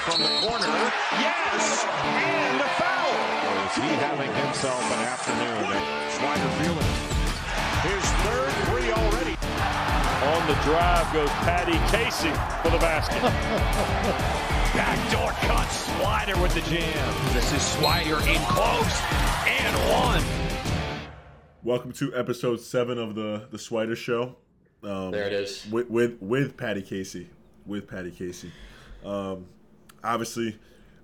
from the corner. Yes! And a foul! Or is he having himself an afternoon? Swider feeling his third three already. On the drive goes Patty Casey for the basket. Backdoor cut. Swider with the jam. This is Swider in close. And one. Welcome to episode 7 of the Swider Show. There it is. With Patty Casey. Obviously,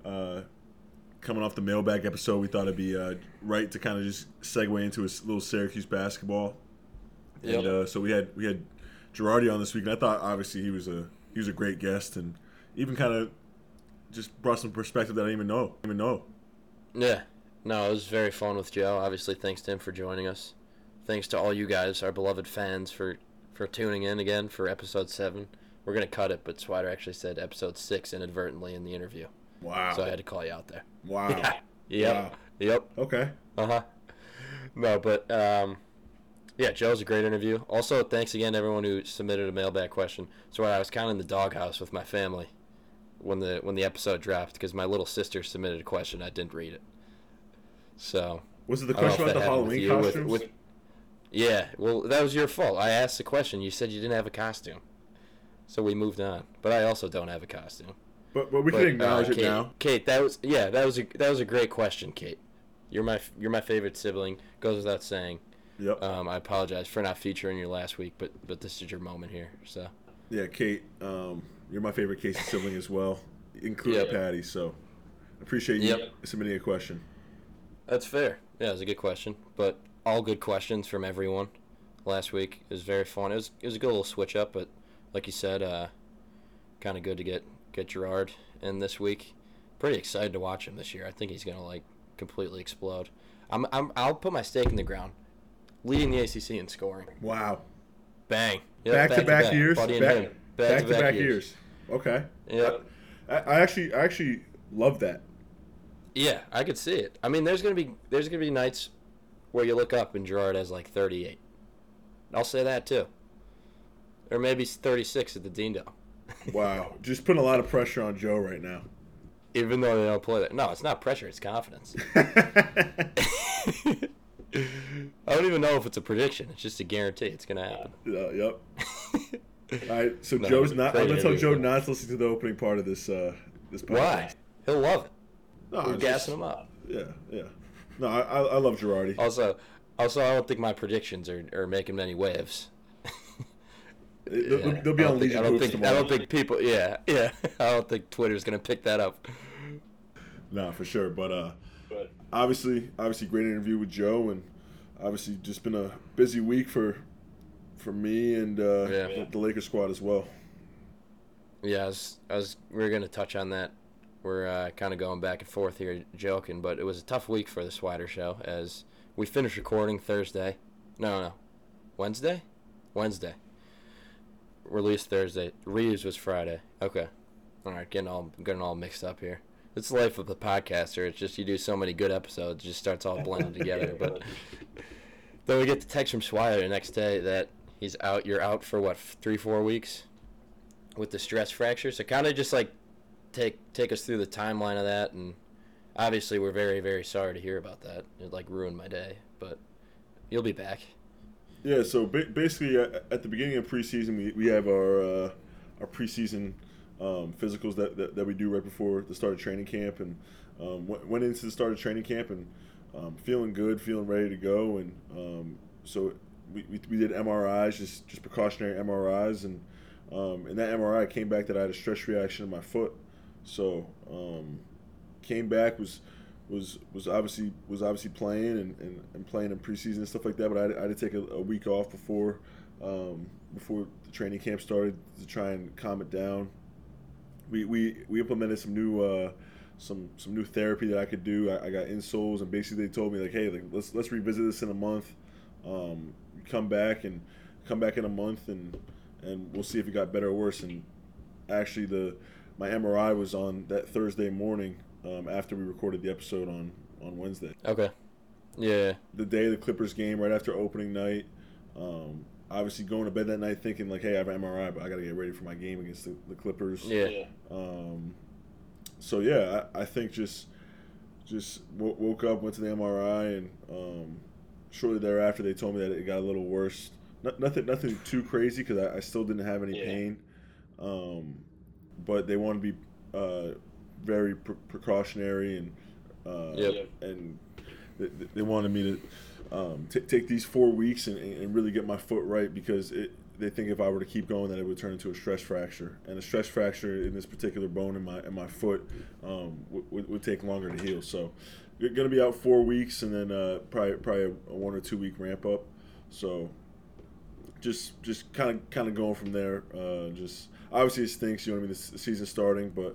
coming off the mailbag episode, we thought it'd be right to kind of just segue into a little Syracuse basketball. Yep. And so we had Girardi on this week, and I thought obviously he was a great guest, and even kind of just brought some perspective that I didn't even know. Yeah. No, it was very fun with Joe. Obviously, thanks to him for joining us. Thanks to all you guys, our beloved fans, for tuning in again for episode 7. We're going to cut it, but Swider actually said episode 6 inadvertently in the interview. Wow. So I had to call you out there. Wow. Yep. Wow. Yep. Okay. Uh-huh. No, but, yeah, Joe's a great interview. Also, thanks again to everyone who submitted a mailbag question. So I was kind of in the doghouse with my family when the episode dropped because my little sister submitted a question. I didn't read it. So Was it the question about the Halloween costumes? Yeah, well, that was your fault. I asked the question. You said you didn't have a costume. So we moved on. But I also don't have a costume. But we can acknowledge it now. Kate, that was a great question, Kate. You're my favorite sibling. Goes without saying. Yep. I apologize for not featuring you last week, but this is your moment here. So. Yeah, Kate, you're my favorite Casey sibling as well, including Patty. So, appreciate you submitting a question. That's fair. Yeah, it was a good question, but all good questions from everyone last week. It was very fun. It was a good little switch up, but like you said, kind of good to get Girard in this week. Pretty excited to watch him this year. I think he's gonna completely explode. I'll put my stake in the ground. Leading the ACC in scoring. Wow. Bang. Yep, back-to-back years. Back-to-back years. Okay. Yep. I actually love that. Yeah, I could see it. I mean, there's gonna be nights where you look up and Girard has 38. I'll say that too. Or maybe 36 at the Dean Dome. Wow. Just putting a lot of pressure on Joe right now. Even though they don't play that. No, it's not pressure. It's confidence. I don't even know if it's a prediction. It's just a guarantee. It's going to happen. Yep. All right, so no, Joe's not. I'm going to tell Joe not to listen to the opening part of this podcast. Why? He'll love it. No, we're gassing him up. Yeah. No, I love Girardi. Also, I don't think my predictions are making many waves. They'll be on Legion Hoops tomorrow. I don't think people. Yeah. I don't think Twitter's going to pick that up. No, for sure. But obviously, great interview with Joe, and obviously just been a busy week for me and the Lakers squad as well. Yeah, we're going to touch on that. We're kind of going back and forth here, joking, but it was a tough week for the Swider Show as we finished recording Thursday. No. Wednesday. Released Thursday. Reeves was Friday. Okay. All right, getting all mixed up here. It's the life of the podcaster. It's just you do so many good episodes, it just starts all blending together. But then we get the text from Swider the next day that he's out. You're out for what, 3-4 weeks with the stress fracture. So kind of just take us through the timeline of that. And obviously we're very, very sorry to hear about that. It ruined my day, but you'll be back. Yeah. So basically, at the beginning of preseason, we have our preseason physicals that we do right before the start of training camp, and went into the start of training camp and feeling good, feeling ready to go, and so we did MRIs, just precautionary MRIs, and in that MRI came back that I had a stress reaction in my foot. So came back was obviously playing and playing in preseason and stuff like that, but I had to take a week off before the training camp started to try and calm it down. We implemented some new therapy that I could do. I got insoles, and basically they told me hey, let's revisit this in a month. Come back in a month, and we'll see if it got better or worse. And actually, my MRI was on that Thursday morning after we recorded the episode on Wednesday. Okay. Yeah. The day of the Clippers game, right after opening night. Obviously going to bed that night thinking hey, I have an MRI, but I got to get ready for my game against the Clippers. Yeah. So yeah, I think just woke up, went to the MRI, and shortly thereafter they told me that it got a little worse. Nothing too crazy because I still didn't have any pain, but they want to be very precautionary, and and they wanted me to take these 4 weeks and really get my foot right, because they think if I were to keep going that it would turn into a stress fracture, and a stress fracture in this particular bone in my foot would take longer to heal. So you're going to be out 4 weeks, and then probably a 1 or 2 week ramp up. So just kind of going from there. Just obviously it stinks, you know what I mean, the season's starting, but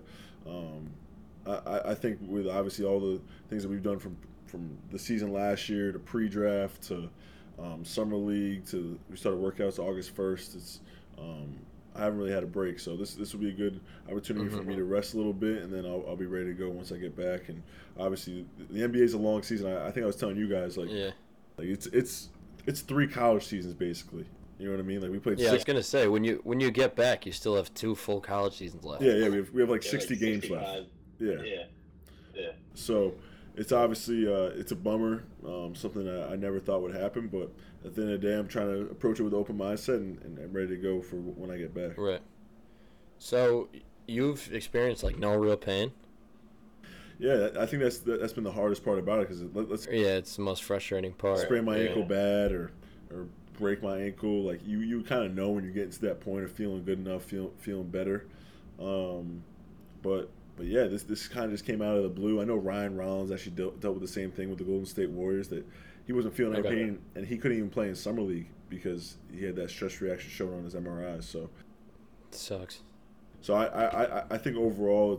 I think with obviously all the things that we've done from the season last year to pre-draft to summer league to we started workouts August 1st. It's I haven't really had a break, so this will be a good opportunity for me to rest a little bit, and then I'll be ready to go once I get back. And obviously the NBA is a long season. I think I was telling you guys like it's 3 college seasons basically. You know what I mean? Like we played. Yeah, I was gonna say when you get back, you still have 2 full college seasons left. Yeah. We have like 60 games left. Yeah. So it's obviously it's a bummer, something that I never thought would happen. But at the end of the day, I'm trying to approach it with an open mindset, and I'm ready to go for when I get back. Right. So you've experienced like no real pain. Yeah, I think that's been the hardest part about it, because it's the most frustrating part. Sprain my ankle bad or break my ankle, like you kind of know when you're getting to that point of feeling good enough, feeling better. But yeah, this kind of just came out of the blue. I know Ryan Rollins actually dealt with the same thing with the Golden State Warriors, that he wasn't feeling any pain, and he couldn't even play in summer league because he had that stress reaction shown on his MRI. So it sucks. So I think overall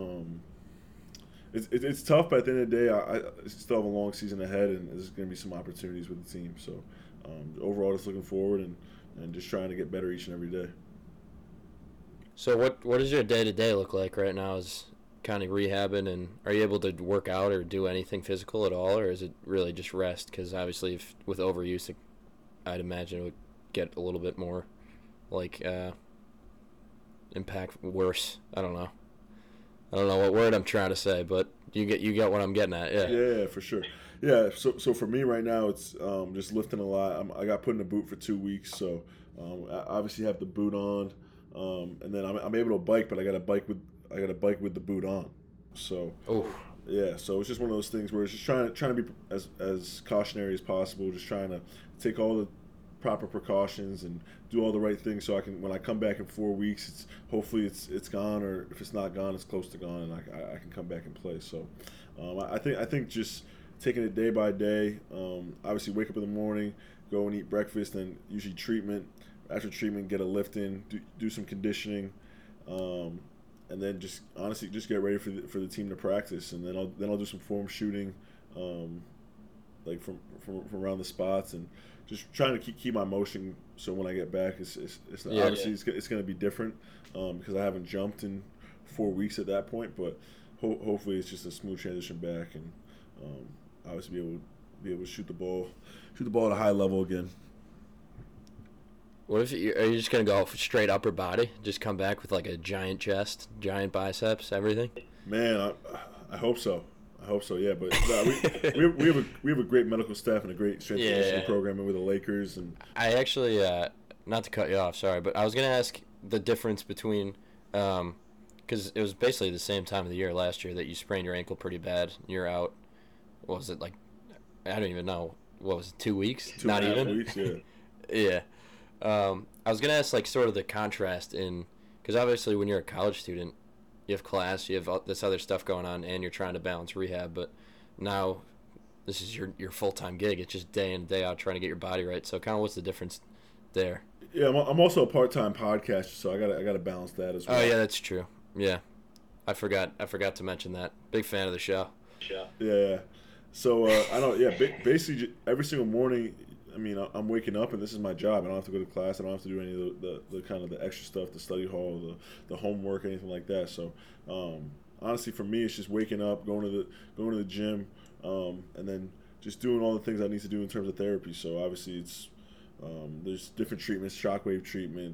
it's tough, but at the end of the day, I still have a long season ahead, and there's going to be some opportunities with the team. So overall, just looking forward and just trying to get better each and every day. So what does your day-to-day look like right now? Is kind of rehabbing, and are you able to work out or do anything physical at all, or is it really just rest? Because obviously with overuse, I'd imagine it would get a little bit more like impact worse. I don't know what word I'm trying to say, but you get what I'm getting at. Yeah, for sure. Yeah, so for me right now, it's just lifting a lot. I got put in a boot for 2 weeks, so I obviously have the boot on, and then I'm able to bike, but I got a bike with the boot on. So yeah, so it's just one of those things where it's just trying to be as cautionary as possible, just trying to take all the proper precautions and do all the right things, so I can, when I come back in 4 weeks, hopefully it's gone, or if it's not gone, it's close to gone, and I can come back and play. So I think just taking it day by day. Obviously, wake up in the morning, go and eat breakfast, and usually treatment. After treatment, get a lift in, do some conditioning, and then just honestly just get ready for the team to practice, and then I'll do some form shooting, like from around the spots, and just trying to keep my motion, so when I get back, it's going to be different, because I haven't jumped in 4 weeks at that point, but hopefully it's just a smooth transition back, and obviously be able to shoot the ball at a high level again. What if are you just gonna go straight upper body? Just come back with like a giant chest, giant biceps, everything? Man, I hope so. Yeah, but we have a great medical staff and a great strength and conditioning program with the Lakers. And I actually, not to cut you off, sorry, but I was gonna ask the difference between, because it was basically the same time of the year last year that you sprained your ankle pretty bad. You're out. What was it like? I don't even know. What was it? 2 weeks? 2.5 Not even. weeks, yeah. Yeah. I was gonna ask like sort of the contrast in, because obviously when you're a college student, you have class, you have all this other stuff going on, and you're trying to balance rehab. But now, this is your full-time gig. It's just day in day out trying to get your body right. So kind of what's the difference there? Yeah, I'm also a part-time podcaster, so I gotta balance that as well. Oh yeah, that's true. Yeah, I forgot to mention that. Big fan of the show. Yeah. So I don't. Yeah, basically every single morning. I mean, I'm waking up, and this is my job. I don't have to go to class. I don't have to do any of the kind of the extra stuff, the study hall, the homework, anything like that. So, honestly, for me, it's just waking up, going to the gym, and then just doing all the things I need to do in terms of therapy. So, obviously, it's There's different treatments, shockwave treatment.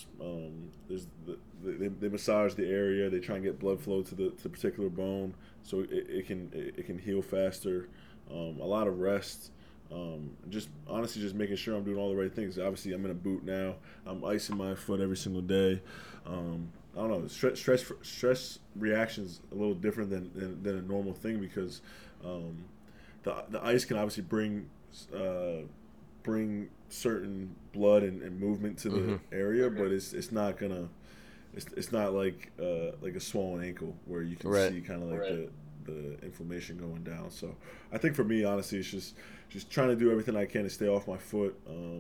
They massage the area. They try and get blood flow to the particular bone, so it can heal faster. A lot of rest. Just honestly, just making sure I'm doing all the right things. Obviously, I'm in a boot now. I'm icing my foot every single day. I don't know. Stress reactions a little different than a normal thing because the ice can obviously bring certain blood and movement to the area, but it's not gonna. It's not like a swollen ankle where you can see kind of like the inflammation going down. So I think for me, honestly, it's just trying to do everything I can to stay off my foot.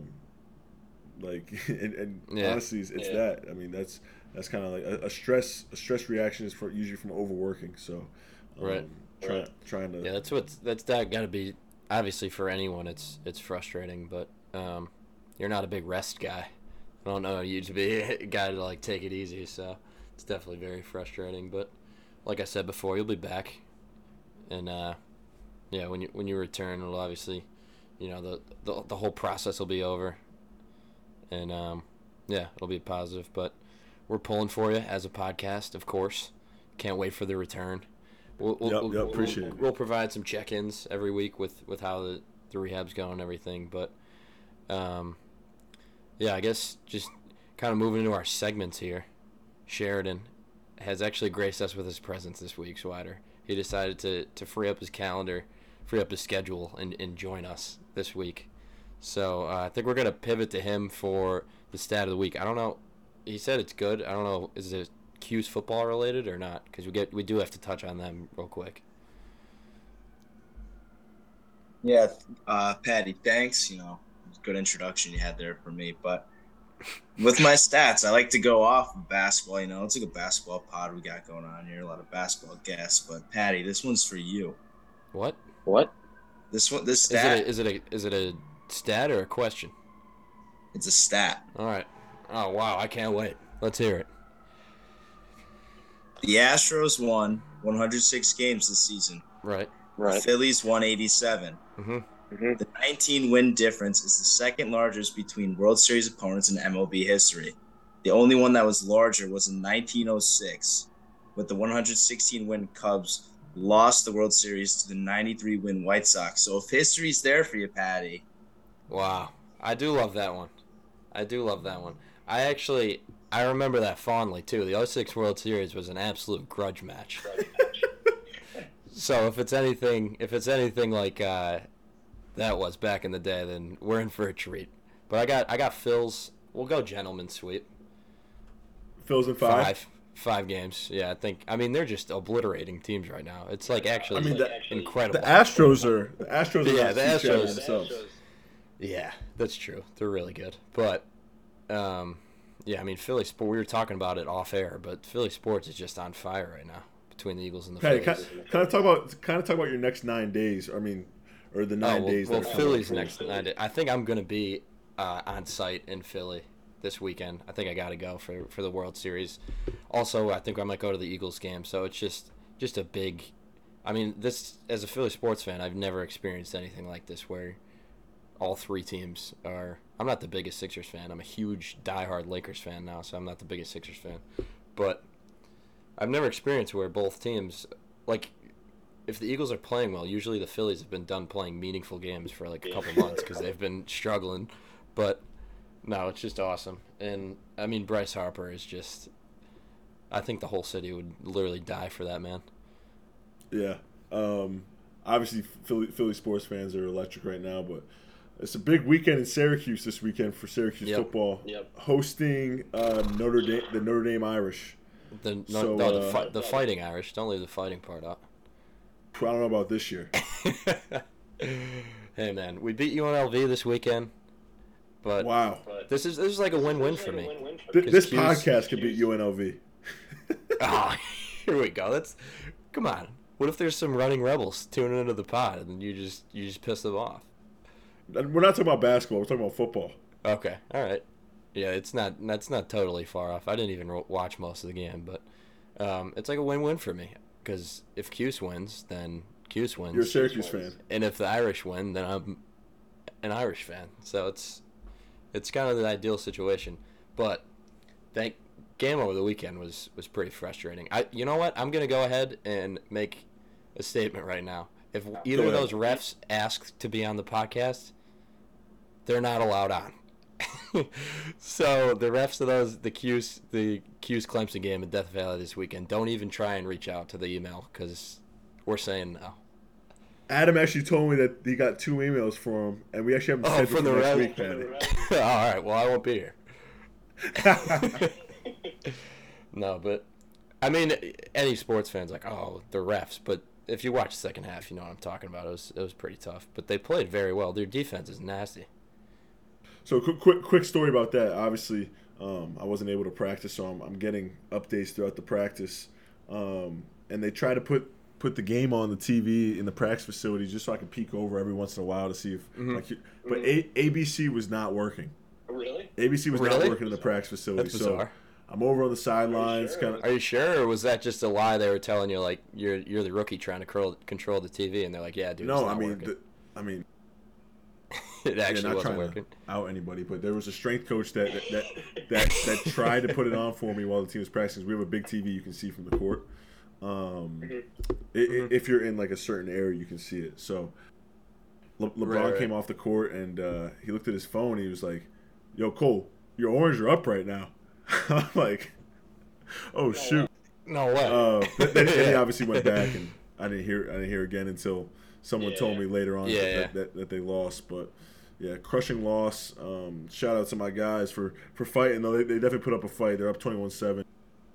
Honestly, it's that. I mean, that's kind of like a stress reaction is usually from overworking. So trying to that's got to be obviously for anyone. It's frustrating, but you're not a big rest guy. I don't know you to be a guy to like take it easy, so it's definitely very frustrating. But like I said before, you'll be back, and when you return, it'll obviously, the whole process will be over, and it'll be positive. But we're pulling for you as a podcast, of course. Can't wait for the return. We'll appreciate it. We'll provide some check-ins every week with how the rehab's going and everything, but. I guess just kind of moving into our segments here. Sheridan has actually graced us with his presence this week, Swider. He decided to free up his calendar, free up his schedule, and join us this week. So I think we're going to pivot to him for the stat of the week. I don't know. He said it's good. I don't know. Is it Q's football related or not? Because we do have to touch on them real quick. Yeah, Patty, thanks. Good introduction you had there for me, but with my stats, I like to go off of basketball. It's like a basketball pod we got going on here, a lot of basketball guests. But Patty, this one's for you. What? This stat is it a stat or a question? It's a stat. All right. Oh wow, I can't wait. Let's hear it. The Astros won 106 games this season. Right. The Phillies won 87. Mm-hmm. The 19-win difference is the second largest between World Series opponents in MLB history. The only one that was larger was in 1906, with the 116-win Cubs lost the World Series to the 93-win White Sox. So if history's there for you, Patty. Wow. I do love that one. I remember that fondly, too. The 06 World Series was an absolute grudge match. So if it's anything like that was back in the day, then we're in for a treat. But I got Phil's. We'll go gentleman sweep. Phil's in five. 5 games. Yeah, I mean they're just obliterating teams right now. It's like actually incredible. The Astros are the Astros themselves. Yeah, that's true. They're really good. But I mean Philly Sports. We were talking about it off air, but Philly Sports is just on fire right now between the Eagles and the Phillies. Kind of talk about your next 9 days. I mean. Or the 9 days. Well, Philly's next 9 days. I think I'm going to be on site in Philly this weekend. I think I got to go for the World Series. Also, I think I might go to the Eagles game. So it's just a big. I mean, this as a Philly sports fan, I've never experienced anything like this where all 3 teams are. I'm not the biggest Sixers fan. I'm a huge diehard Lakers fan now, so I'm not the biggest Sixers fan. But I've never experienced where both teams like. If the Eagles are playing well, usually the Phillies have been done playing meaningful games for like a couple months because they've been struggling. But no, it's just awesome. And I mean, Bryce Harper is just. I think the whole city would literally die for that man. Yeah. Obviously, Philly sports fans are electric right now, but it's a big weekend in Syracuse this weekend for Syracuse football. Yep. Hosting the Notre Dame Irish. The Fighting Irish. Don't leave the fighting part out. I don't know about this year. Hey man, we beat UNLV this weekend, but wow, this is like a win-win for me. This podcast could beat UNLV. Here we go. Come on. What if there's some running rebels tuning into the pod and you just piss them off? We're not talking about basketball. We're talking about football. Okay, all right. Yeah, that's not totally far off. I didn't even watch most of the game, but it's like a win-win for me. Because if Cuse wins, then Cuse wins. You're a Syracuse fan. And if the Irish win, then I'm an Irish fan. So It's kind of the ideal situation. But that game over the weekend was pretty frustrating. You know what? I'm going to go ahead and make a statement right now. If either of those refs asked to be on the podcast, they're not allowed on. So the refs of the Cuse Clemson game in Death Valley this weekend, don't even try and reach out to the email because we're saying no. Adam actually told me that he got 2 emails from him, and we actually haven't scheduled for next week, Patty. All right, well, I won't be here. No, but, I mean, any sports fan's like, oh, the refs. But if you watch the second half, you know what I'm talking about. It was pretty tough. But they played very well. Their defense is nasty. So quick story about that. Obviously, I wasn't able to practice, so I'm getting updates throughout the practice. And they try to put the game on the TV in the practice facility just so I can peek over every once in a while to see if. But ABC was not working. Really? ABC was not working in the practice facility. That's bizarre. So I'm over on the sidelines. Are you sure, or was that just a lie they were telling you? Like you're the rookie trying to control the TV, and they're like, "Yeah, dude." No, it's not working. It actually wasn't working. To out anybody, but there was a strength coach that tried to put it on for me while the team was practicing. We have a big TV you can see from the court. If you're in like a certain area, you can see it. So LeBron came off the court and he looked at his phone. And he was like, "Yo, Cole, your orange are up right now." I'm like, "Oh shoot!" No way. Then he obviously went back, and I didn't hear again until someone told me later on that they lost. But yeah, crushing loss. Shout out to my guys for fighting though. They definitely put up a fight. They're up 21-7.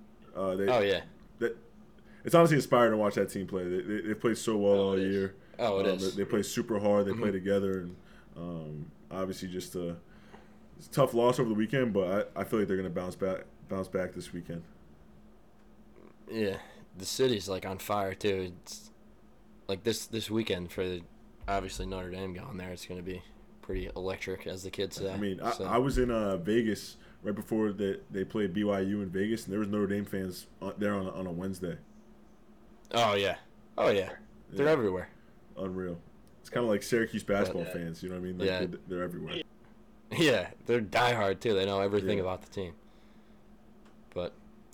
It's honestly inspiring to watch that team play. They played so well all year. Oh, it is. They play super hard. They play together, and obviously just it's a tough loss over the weekend. But I feel like they're going to bounce back this weekend. Yeah, the city's like on fire too. It's like this weekend for obviously Notre Dame going there. It's going to be pretty electric, as the kids say. I mean, I was in Vegas right before they played BYU in Vegas, and there was Notre Dame fans there on a Wednesday. Oh yeah. They're everywhere. Unreal. It's kind of like Syracuse basketball fans. You know what I mean? Like they're everywhere. Yeah, they're diehard too. They know everything about the team. But,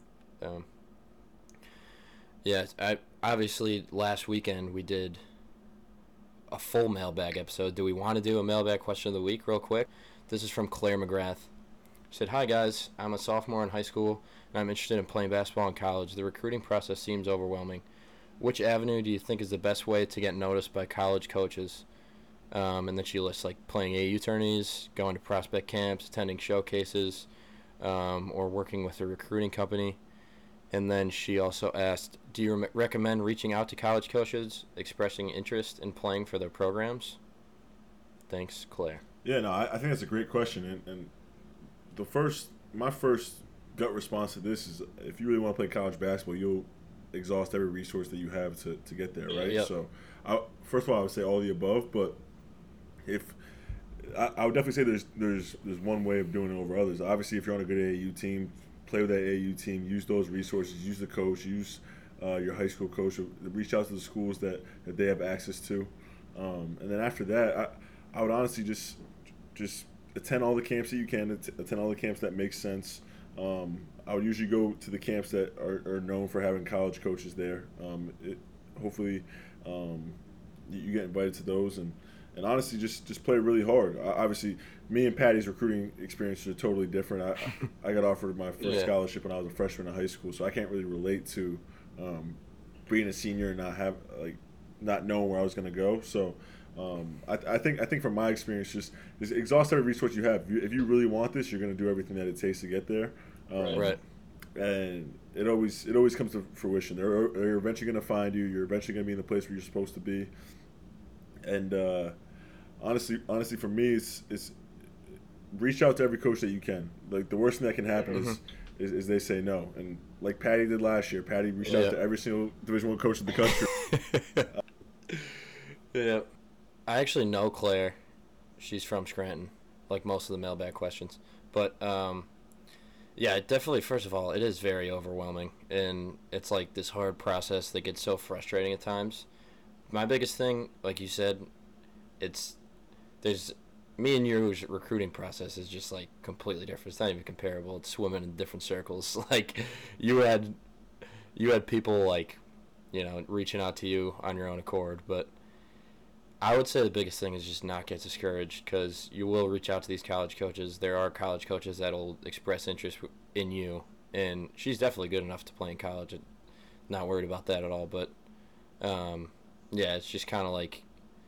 obviously last weekend we did a full mailbag episode. Do we want to do a mailbag question of the week real quick? This is from Claire McGrath. She said, "Hi guys, I'm a sophomore in high school and I'm interested in playing basketball in college. The recruiting process seems overwhelming. Which avenue do you think is the best way to get noticed by college coaches?" And then she lists like playing AU tourneys, going to prospect camps, attending showcases, or working with a recruiting company. And then she also asked, "Do you recommend reaching out to college coaches, expressing interest in playing for their programs?" Thanks, Claire. Yeah, no, I think that's a great question. And my first gut response to this is, if you really want to play college basketball, you'll exhaust every resource that you have to get there, right? Yep. So, first of all, I would say all the above, but I would definitely say there's one way of doing it over others. Obviously, if you're on a good AAU team, play with that AAU team, use those resources, use the coach, use your high school coach, reach out to the schools that they have access to, and then after that, I would honestly just attend all the camps that you can, attend all the camps that make sense. I would usually go to the camps that are known for having college coaches there. Hopefully, you get invited to those, and honestly, just play really hard. Obviously, me and Patty's recruiting experiences are totally different. I got offered my first scholarship when I was a freshman in high school, so I can't really relate to being a senior and not knowing where I was going to go. So I think from my experience, just exhaust every resource you have. If you really want this, you're going to do everything that it takes to get there. Right. And it always comes to fruition. They're eventually going to find you. You're eventually going to be in the place where you're supposed to be. And honestly, for me, it's reach out to every coach that you can. Like, the worst thing that can happen is they say no. And like Patty did last year, Patty reached out to every single Division I coach in the country. Yeah. I actually know Claire. She's from Scranton, like most of the mailbag questions. But, definitely, first of all, it is very overwhelming. And it's like this hard process that gets so frustrating at times. My biggest thing, like you said, there's me and your recruiting process is just like completely different. It's not even comparable. It's swimming in different circles. Like you had people like, reaching out to you on your own accord, but I would say the biggest thing is just not get discouraged, because you will reach out to these college coaches. There are college coaches that'll express interest in you, and she's definitely good enough to play in college. Not worried about that at all, but yeah, it's just kind of like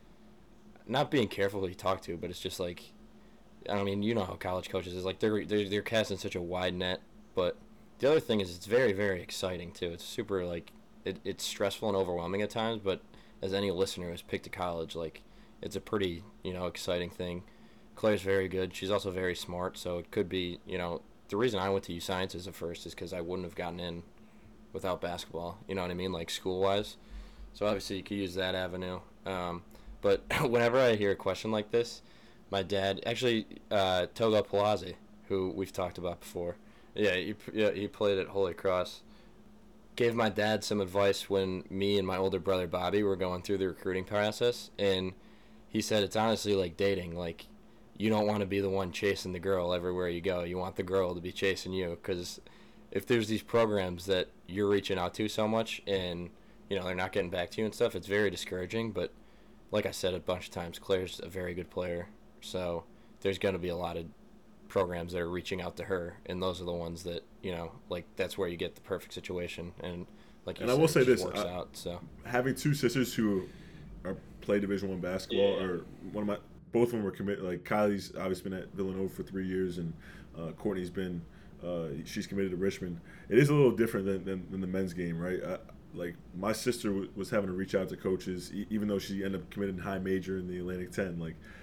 not being careful who you talk to, but it's just like, I mean, you know how college coaches is like they're casting such a wide net. But the other thing is it's very, very exciting too. It's super like it's stressful and overwhelming at times, but as any listener who's picked a college, like it's a pretty exciting thing. Claire's very good. She's also very smart, so it could be the reason I went to U Sciences at first is because I wouldn't have gotten in without basketball. You know what I mean, like school wise. So obviously you could use that avenue. But whenever I hear a question like this, my dad, actually, Togo Palazzi, who we've talked about before, he played at Holy Cross, gave my dad some advice when me and my older brother Bobby were going through the recruiting process, and he said it's honestly like dating. Like, you don't want to be the one chasing the girl everywhere you go. You want the girl to be chasing you, because if there's these programs that you're reaching out to so much and they're not getting back to you and stuff, it's very discouraging. But like I said a bunch of times, Claire's a very good player, so there's going to be a lot of programs that are reaching out to her, and those are the ones that like that's where you get the perfect situation. And like you and said, I will say this: so having two sisters who play Division I basketball, or both of them were committed. Like Kylie's obviously been at Villanova for 3 years, and Courtney's been she's committed to Richmond. It is a little different than the men's game, right? Like my sister was having to reach out to coaches, even though she ended up committing high major in the Atlantic 10.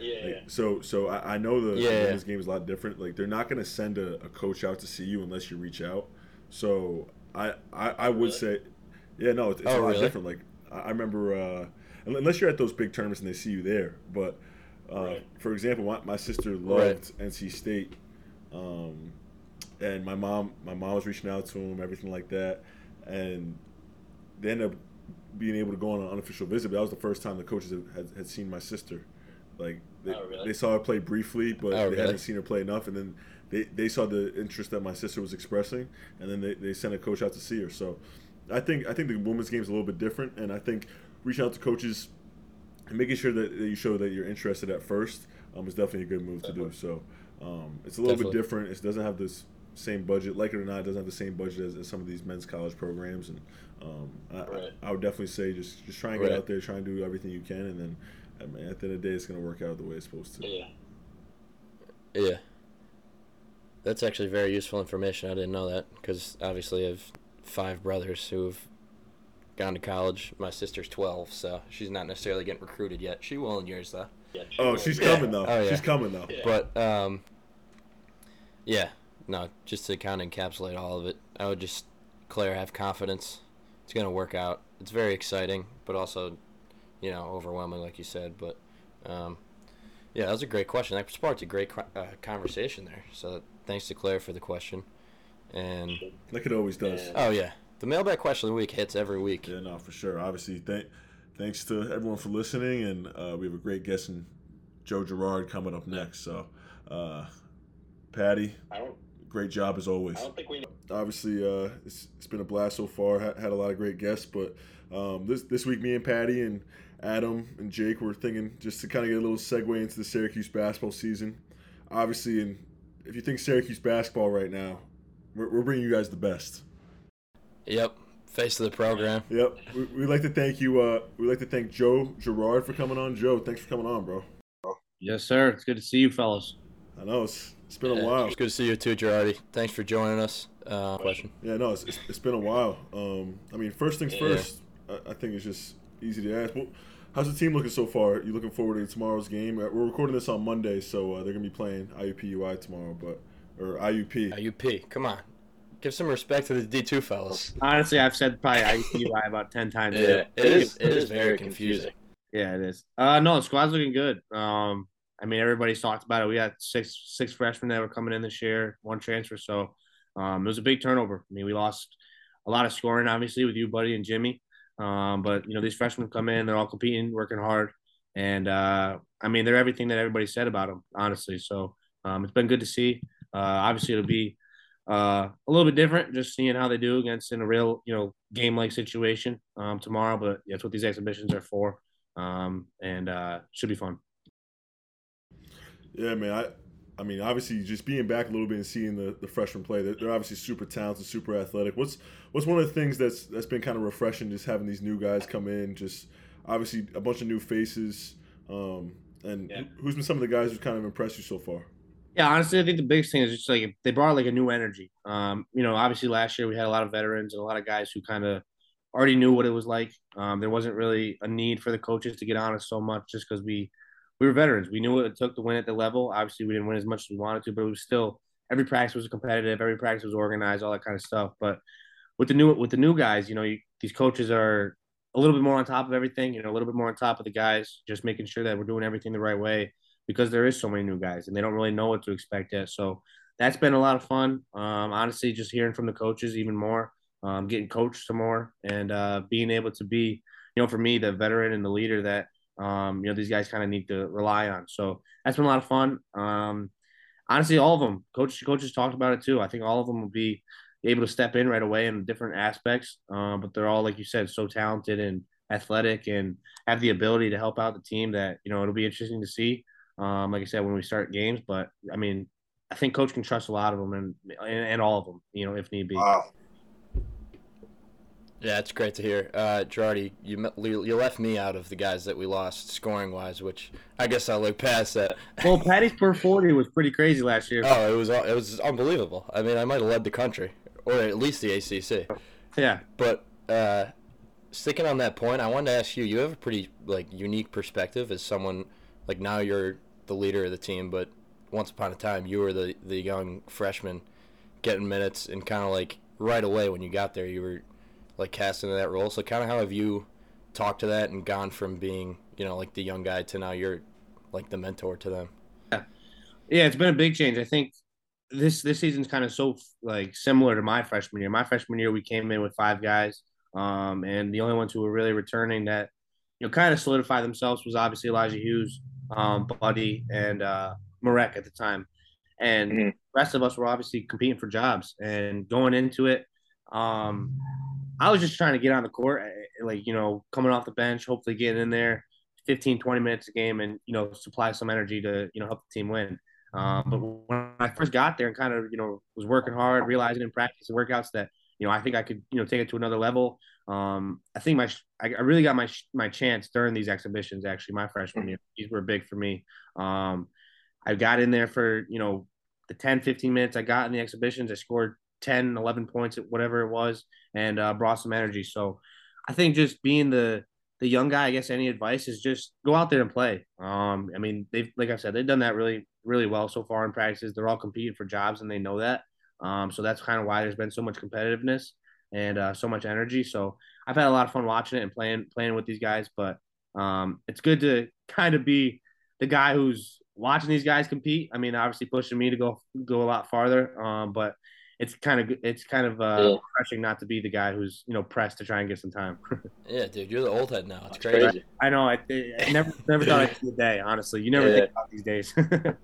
So I know the men's game is a lot different. Like they're not going to send a coach out to see you unless you reach out. So I would say, it's a lot different. Like I remember, unless you're at those big tournaments and they see you there. But for example, my sister loved NC State, and my mom was reaching out to him, everything like that, and they ended up being able to go on an unofficial visit. But that was the first time the coaches had seen my sister. Like they saw her play briefly, but they hadn't seen her play enough. And then they saw the interest that my sister was expressing, and then they sent a coach out to see her. So I think the women's game is a little bit different, and I think reaching out to coaches and making sure that you show that you're interested at first is definitely a good move to do. So it's a little bit different. It doesn't have this same budget, like it or not, it doesn't have the same budget as some of these men's college programs, and I would definitely say just try and get out there, try and do everything you can, and then at the end of the day, it's going to work out the way it's supposed to. Yeah. That's actually very useful information. I didn't know that, because obviously I have 5 brothers who've gone to college. My sister's 12, so she's not necessarily getting recruited yet. She will in years, though. She's coming, though. Oh, yeah. She's coming, though. Yeah. But, no, just to kind of encapsulate all of it, I would just, Claire, have confidence. It's going to work out. It's very exciting, but also, overwhelming, like you said. But, that was a great question. That sparked a great conversation there. So thanks to Claire for the question. And like it always does. Oh, yeah. The mailbag question of the week hits every week. Yeah, no, for sure. Obviously, thanks to everyone for listening, and we have a great guest in Joe Girard coming up next. So, Patty, great job as always. I don't think we know. Obviously, it's been a blast so far. Had a lot of great guests, but this week, me and Patty and Adam and Jake were thinking just to kind of get a little segue into the Syracuse basketball season. Obviously, and if you think Syracuse basketball right now, we're bringing you guys the best. Yep, face of the program. Yep, we'd like to thank you. We'd like to thank Joe Girard for coming on. Joe, thanks for coming on, bro. Yes, sir. It's good to see you, fellas. I know it's been a while. It's good to see you too, Girardi. Thanks for joining us. Question. Yeah, no, it's been a while. I mean, first things first. I think it's just easy to ask. Well, how's the team looking so far? You looking forward to tomorrow's game? We're recording this on Monday, so they're gonna be playing IUP-UI tomorrow, or IUP. IUP, come on, give some respect to the D2 fellas. Honestly, I've said probably IUP about 10 times. Yeah, it is very confusing. Yeah, it is. No, the squad's looking good. I mean, everybody's talked about it. We had six freshmen that were coming in this year, 1 transfer. So it was a big turnover. I mean, we lost a lot of scoring, obviously, with you, Buddy, and Jimmy. But, these freshmen come in. They're all competing, working hard. And I mean, they're everything that everybody said about them, honestly. So it's been good to see. Obviously, it'll be a little bit different just seeing how they do against in a real, game like situation tomorrow. But that's what these exhibitions are for. And should be fun. Yeah, man. I mean, obviously, just being back a little bit and seeing the freshmen play, they're obviously super talented, super athletic. What's one of the things that's been kind of refreshing, just having these new guys come in, just obviously a bunch of new faces, and who's been some of the guys who've kind of impressed you so far? Yeah, honestly, I think the biggest thing is just like they brought like a new energy. Obviously last year we had a lot of veterans and a lot of guys who kind of already knew what it was like. There wasn't really a need for the coaches to get on us so much just because we were veterans. We knew what it took to win at the level. Obviously, we didn't win as much as we wanted to, but it was still every practice was competitive, every practice was organized, all that kind of stuff. But with the new guys, these coaches are a little bit more on top of everything. A little bit more on top of the guys, just making sure that we're doing everything the right way because there is so many new guys and they don't really know what to expect yet. So that's been a lot of fun. Honestly, just hearing from the coaches even more, getting coached some more, and being able to be, for me, the veteran and the leader that these guys kind of need to rely on. So that's been a lot of fun. Honestly, all of them, coaches talked about it too. I think all of them will be able to step in right away in different aspects. But they're all, like you said, so talented and athletic and have the ability to help out the team that, it'll be interesting to see. Like I said, when we start games, but I mean, I think coach can trust a lot of them and all of them, if need be. Wow. Yeah, it's great to hear. Girardi, you left me out of the guys that we lost scoring-wise, which I guess I'll look past that. Well, Patty's per 40 was pretty crazy last year. Oh, it was unbelievable. I mean, I might have led the country, or at least the ACC. Yeah. But sticking on that point, I wanted to ask you, you have a pretty unique perspective as someone, now you're the leader of the team, but once upon a time you were the young freshman getting minutes, and kind of right away when you got there you were cast into that role. So kind of how have you talked to that and gone from being, the young guy to now you're the mentor to them? Yeah, it's been a big change. I think this season's kind of so similar to my freshman year. My freshman year we came in with 5 guys, and the only ones who were really returning that kind of solidified themselves was obviously Elijah Hughes, Buddy, and Marek at the time. And the rest of us were obviously competing for jobs and going into it. I was just trying to get on the court, coming off the bench, hopefully getting in there 15, 20 minutes a game and, supply some energy to, help the team win. But when I first got there and kind of, was working hard, realizing in practice and workouts that, I think I could, take it to another level. I think I really got my chance during these exhibitions, actually, my freshman year. These were big for me. I got in there for, the 10, 15 minutes I got in the exhibitions. I scored 10, 11 points, whatever it was, and brought some energy. So I think just being the young guy, I guess any advice is just go out there and play. I mean, like I said, they've done that really, really well so far in practices. They're all competing for jobs and they know that. So that's kind of why there's been so much competitiveness and so much energy. So I've had a lot of fun watching it and playing with these guys, but it's good to kind of be the guy who's watching these guys compete. I mean, obviously pushing me to go a lot farther. But it's kind of refreshing not to be the guy who's pressed to try and get some time. Yeah, dude, you're the old head now. It's crazy. I know. I never thought I'd see the day. Honestly, you never think about these days.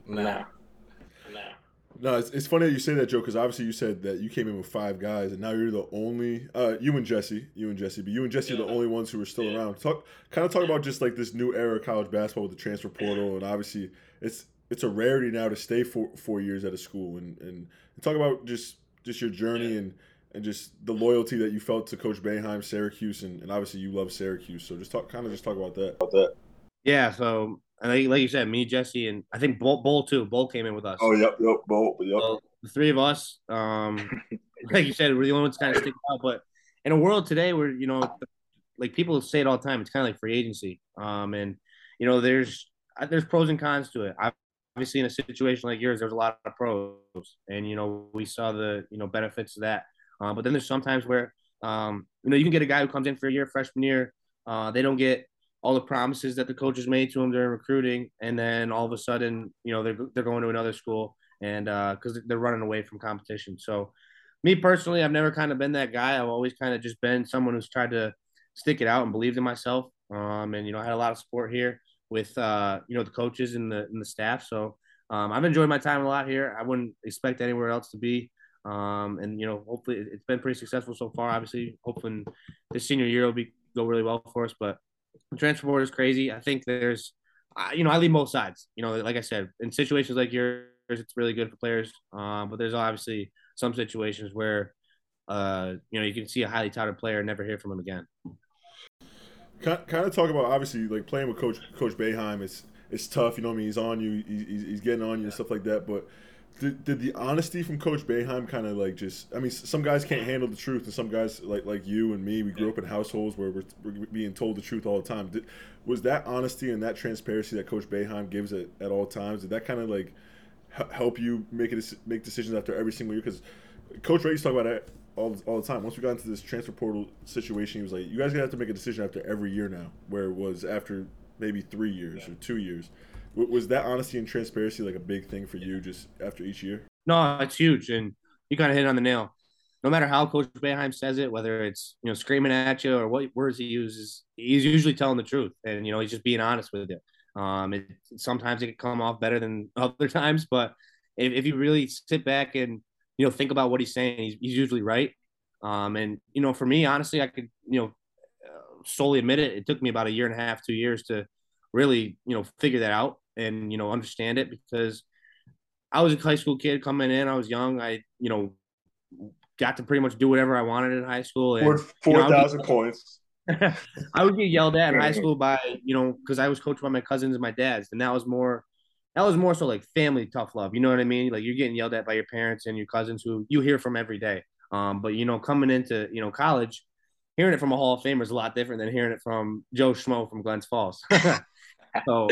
No, it's funny that you say that, Joe, because obviously you said that you came in with 5 guys, and now you're the only you and Jesse, but you and Jesse are the only ones who are still around. Talk about just this new era of college basketball with the transfer portal, and obviously it's a rarity now to stay 4 years at a school, and talk about just your journey and just the loyalty that you felt to Coach Boeheim, Syracuse, and obviously you love Syracuse. So just talk about that. Yeah. So like you said, me, Jesse, and I think Bull too. Bull came in with us. Oh, yep, Bull, yep. So the 3 of us, like you said, we're the only ones kind of sticking out. But in a world today where people say it all the time, it's kind of like free agency. And there's pros and cons to it. Obviously, in a situation like yours, there's a lot of pros, and we saw the benefits of that. But then there's sometimes where you can get a guy who comes in for a year, freshman year, they don't get all the promises that the coaches made to them during recruiting, and then all of a sudden, they're going to another school, and because they're running away from competition. So, me personally, I've never kind of been that guy. I've always kind of just been someone who's tried to stick it out and believed in myself. And I had a lot of support here. with the coaches and the staff. So I've enjoyed my time a lot here. I wouldn't expect anywhere else to be. And hopefully it's been pretty successful so far. Obviously, hoping this senior year will go really well for us. But the transfer portal is crazy. I think there's, I lean both sides. Like I said, in situations like yours, it's really good for players. But there's obviously some situations where, you can see a highly touted player and never hear from him again. Kind of talk about, obviously, like playing with Coach Boeheim. It's tough. You know what I mean? He's on you. He's getting on you and stuff like that. But did the honesty from Coach Boeheim kind of like just? I mean, some guys can't handle the truth, and some guys like you and me, we grew up in households where we're being told the truth all the time. Was that honesty and that transparency that Coach Boeheim gives at all times? Did that kind of like help you make decisions after every single year? Because Coach Ray used to talk about that all the time. Once we got into this transfer portal situation, he was like, "You guys gonna have to make a decision after every year now," where it was after maybe 3 years or 2 years. Was that honesty and transparency like a big thing for you just after each year? No, it's huge, and you kind of hit it on the nail. No matter how Coach Boeheim says it, whether it's screaming at you or what words he uses, he's usually telling the truth, and he's just being honest with it. Sometimes it can come off better than other times, but if you really sit back and think about what he's saying, he's usually right. And for me, honestly, I could solely admit it. It took me about 1.5 years, 2 years to really figure that out and understand it, because I was a high school kid coming in. I was young. I got to pretty much do whatever I wanted in high school. And 4,000 points. I would get yelled at in high school by because I was coached by my cousins and my dads, and that was more so like family tough love. You know what I mean? Like you're getting yelled at by your parents and your cousins who you hear from every day. But coming into college, hearing it from a Hall of Famer is a lot different than hearing it from Joe Schmo from Glens Falls. So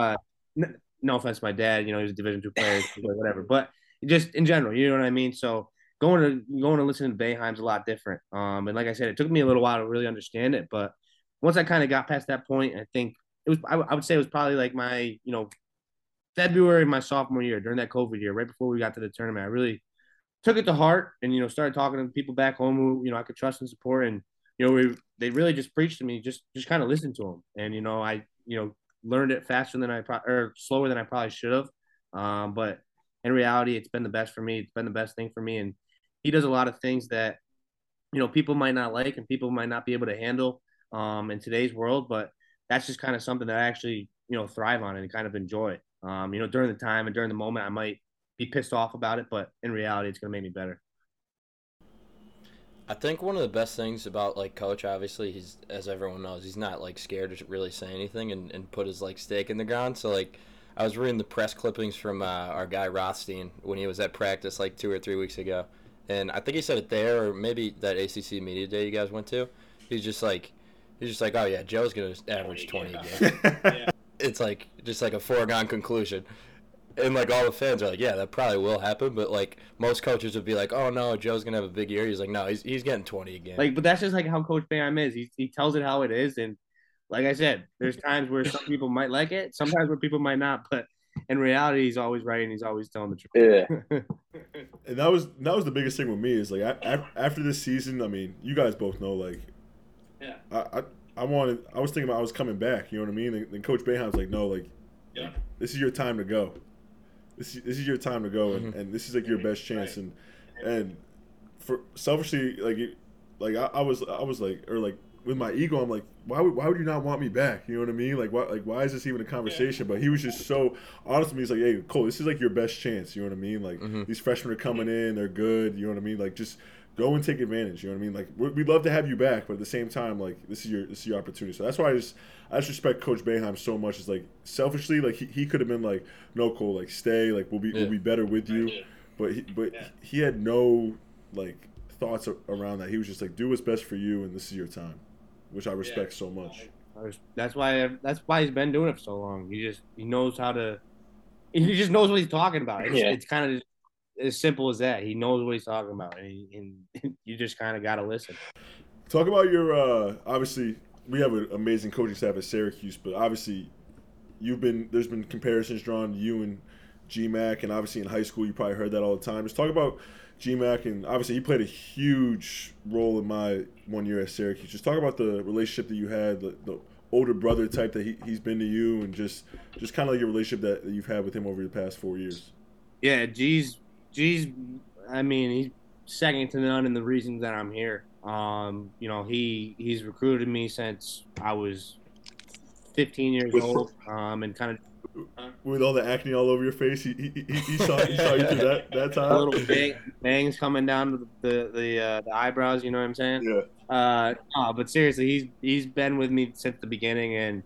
no offense to my dad, he was a Division II player, whatever. But just in general, you know what I mean? So going to listen to Boeheim's a lot different. And like I said, it took me a little while to really understand it. But once I kind of got past that point, I think it was, I would say it was probably like my, February, my sophomore year, during that COVID year, right before we got to the tournament. I really took it to heart and, started talking to people back home who, I could trust and support. And, they really just preached to me, just kind of listened to them. And, I, learned it faster than or slower than I probably should have. But in reality, it's been the best for me. It's been the best thing for me. And he does a lot of things that, people might not like and people might not be able to handle in today's world. But that's just kind of something that I actually, thrive on and kind of enjoy. During the time and during the moment, I might be pissed off about it, but in reality, it's going to make me better. I think one of the best things about like Coach, obviously, he's, as everyone knows, he's not like scared to really say anything and put his like stake in the ground. So like, I was reading the press clippings from our guy Rothstein when he was at practice like 2 or 3 weeks ago, and I think he said it there, or maybe that ACC media day you guys went to. He's just like, oh yeah, Joe's gonna average 20 a game. Yeah. It's like just like a foregone conclusion. And, like, all the fans are like, yeah, that probably will happen. But, like, most coaches would be like, oh, no, Joe's going to have a big year. He's like, no, he's getting 20 again. Like, but that's just, like, how Coach Boeheim is. He tells it how it is. And, like I said, there's times where some people might like it, sometimes where people might not. But in reality, he's always right and he's always telling the truth. Yeah. And that was the biggest thing with me is, like, after this season, I mean, you guys both know, like, yeah, I was thinking about I was coming back, you know what I mean? And Coach Boeheim's like, no, like, yeah, this is your time to go. This is your time to go, and this is like your best chance, and for selfishly, like I was like, or like with my ego, I'm like, why would you not want me back? You know what I mean? Like why is this even a conversation? Yeah. But he was just so honest with me. He's like, hey, Cole, this is like your best chance. You know what I mean? Like these freshmen are coming in, they're good. You know what I mean? Like just go and take advantage. You know what I mean? Like we'd love to have you back, but at the same time, like this is your opportunity. So that's why I just respect Coach Boeheim so much. It's like selfishly, like he could have been like, no, Cole, like stay, like we'll be better with you, but he had no like thoughts around that. He was just like, do what's best for you, and this is your time, which I respect so much. That's why he's been doing it for so long. He knows how to. He just knows what he's talking about. It's kind of as simple as that. He knows what he's talking about, and you just kind of got to listen. Talk about your obviously we have an amazing coaching staff at Syracuse, but obviously there's been comparisons drawn to you and GMAC, and obviously in high school you probably heard that all the time. Just talk about GMAC, and obviously he played a huge role in my 1 year at Syracuse. Just talk about the relationship that you had, the older brother type that he's been to you, and just kind of like your relationship that you've had with him over the past 4 years? Yeah, G's. I mean, he's second to none in the reasons that I'm here. You know, he's recruited me since I was 15 years old, and kind of with all the acne all over your face, he saw you through that time. A little bangs coming down the eyebrows. You know what I'm saying? Yeah. But seriously, he's been with me since the beginning, and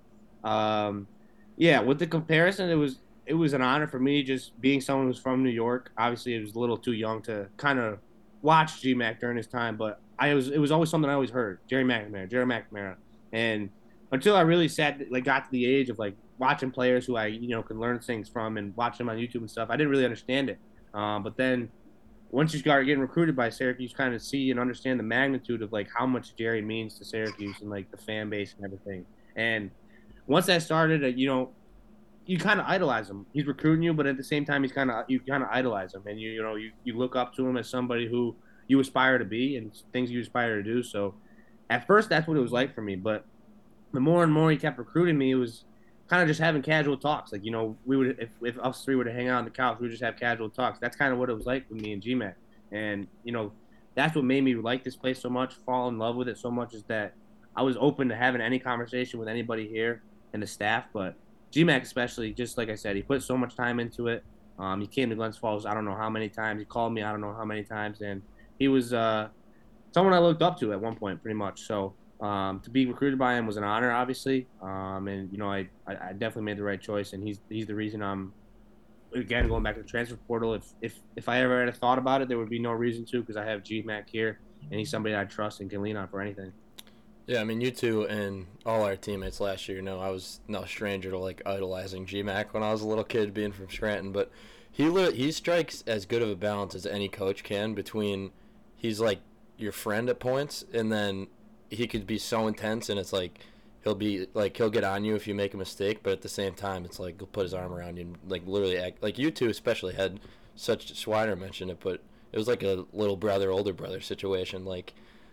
yeah, with the comparison, it was an honor for me just being someone who's from New York. Obviously, it was a little too young to kind of watch GMAC during his time, but it was always something I always heard. Jerry McNamara, and until I really got to the age of like watching players who I can learn things from and watching them on YouTube and stuff, I didn't really understand it. But then once you start getting recruited by Syracuse, you kind of see and understand the magnitude of like how much Jerry means to Syracuse and like the fan base and everything. And once that started, you kind of idolize him. He's recruiting you, but at the same time, you kind of idolize him, and you look up to him as somebody who you aspire to be and things you aspire to do. So at first, that's what it was like for me. But the more and more he kept recruiting me, it was kind of just having casual talks. Like, we would, if us three were to hang out on the couch, we would just have casual talks. That's kind of what it was like with me and GMAC. And, that's what made me like this place so much, fall in love with it so much, is that I was open to having any conversation with anybody here and the staff. But GMAC especially, just like I said, he put so much time into it. He came to Glens Falls I don't know how many times. He called me I don't know how many times. And he was someone I looked up to at one point, pretty much. So to be recruited by him was an honor, obviously. And I definitely made the right choice, and he's the reason I'm again going back to the transfer portal. If I ever had thought about it, there would be no reason to, because I have GMAC here, and he's somebody I trust and can lean on for anything. Yeah, I mean, you two and all our teammates last year, I was no stranger to like idolizing GMAC when I was a little kid, being from Scranton. But he strikes as good of a balance as any coach can between he's like your friend at points, and then he could be so intense, and it's like he'll get on you if you make a mistake, but at the same time it's like he'll put his arm around you and like literally act like you two especially had such. Swiner mentioned it, but it was like a little brother older brother situation, like.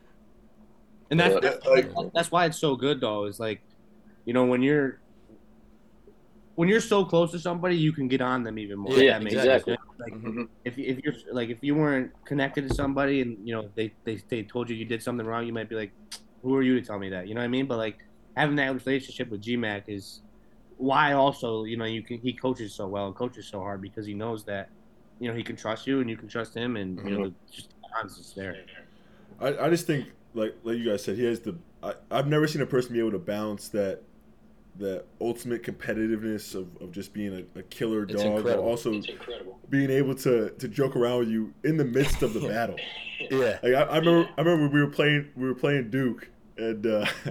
And that's why it's so good, though. Is like, when you're so close to somebody, you can get on them even more. Yeah, exactly. Like, if you weren't connected to somebody and they told you did something wrong, you might be like, who are you to tell me that? You know what I mean? But like having that relationship with GMAC is why also he coaches so well and coaches so hard, because he knows that he can trust you and you can trust him, and just the bonds is there. I just think. Like you guys said, he has I've never seen a person be able to balance that ultimate competitiveness of just being a killer dog, but also being able to joke around with you in the midst of the battle. Yeah. Like I remember we were playing Duke, and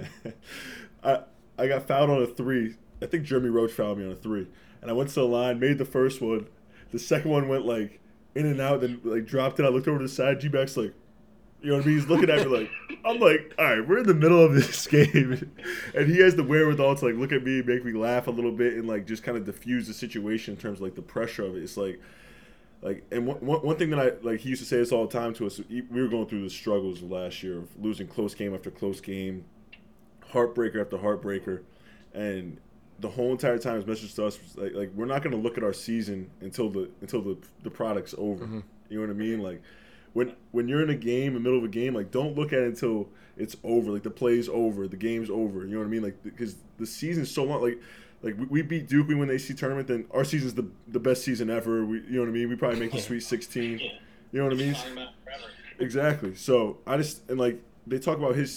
I got fouled on a 3. I think Jeremy Roach fouled me on a 3, and I went to the line, made the first one. The second one went like in and out, then like dropped it. I looked over to the side. G-Back's like. You know what I mean? He's looking at me like, I'm like, all right, we're in the middle of this game. And he has the wherewithal to, like, look at me, make me laugh a little bit, and, like, just kind of diffuse the situation in terms of, like, the pressure of it. It's like and one thing that he used to say this all the time to us, we were going through the struggles of last year of losing close game after close game, heartbreaker after heartbreaker. And the whole entire time his message to us was, like we're not going to look at our season until the product's over. Mm-hmm. You know what I mean? Like, when you're in a game, in the middle of a game, like, don't look at it until it's over. Like, the play's over, the game's over. You know what I mean? Like, because the season's so long. Like we beat Duke, we win the AC tournament, then our season's the best season ever. You know what I mean? We probably make the Sweet 16. You know what I mean? Exactly. So they talk about his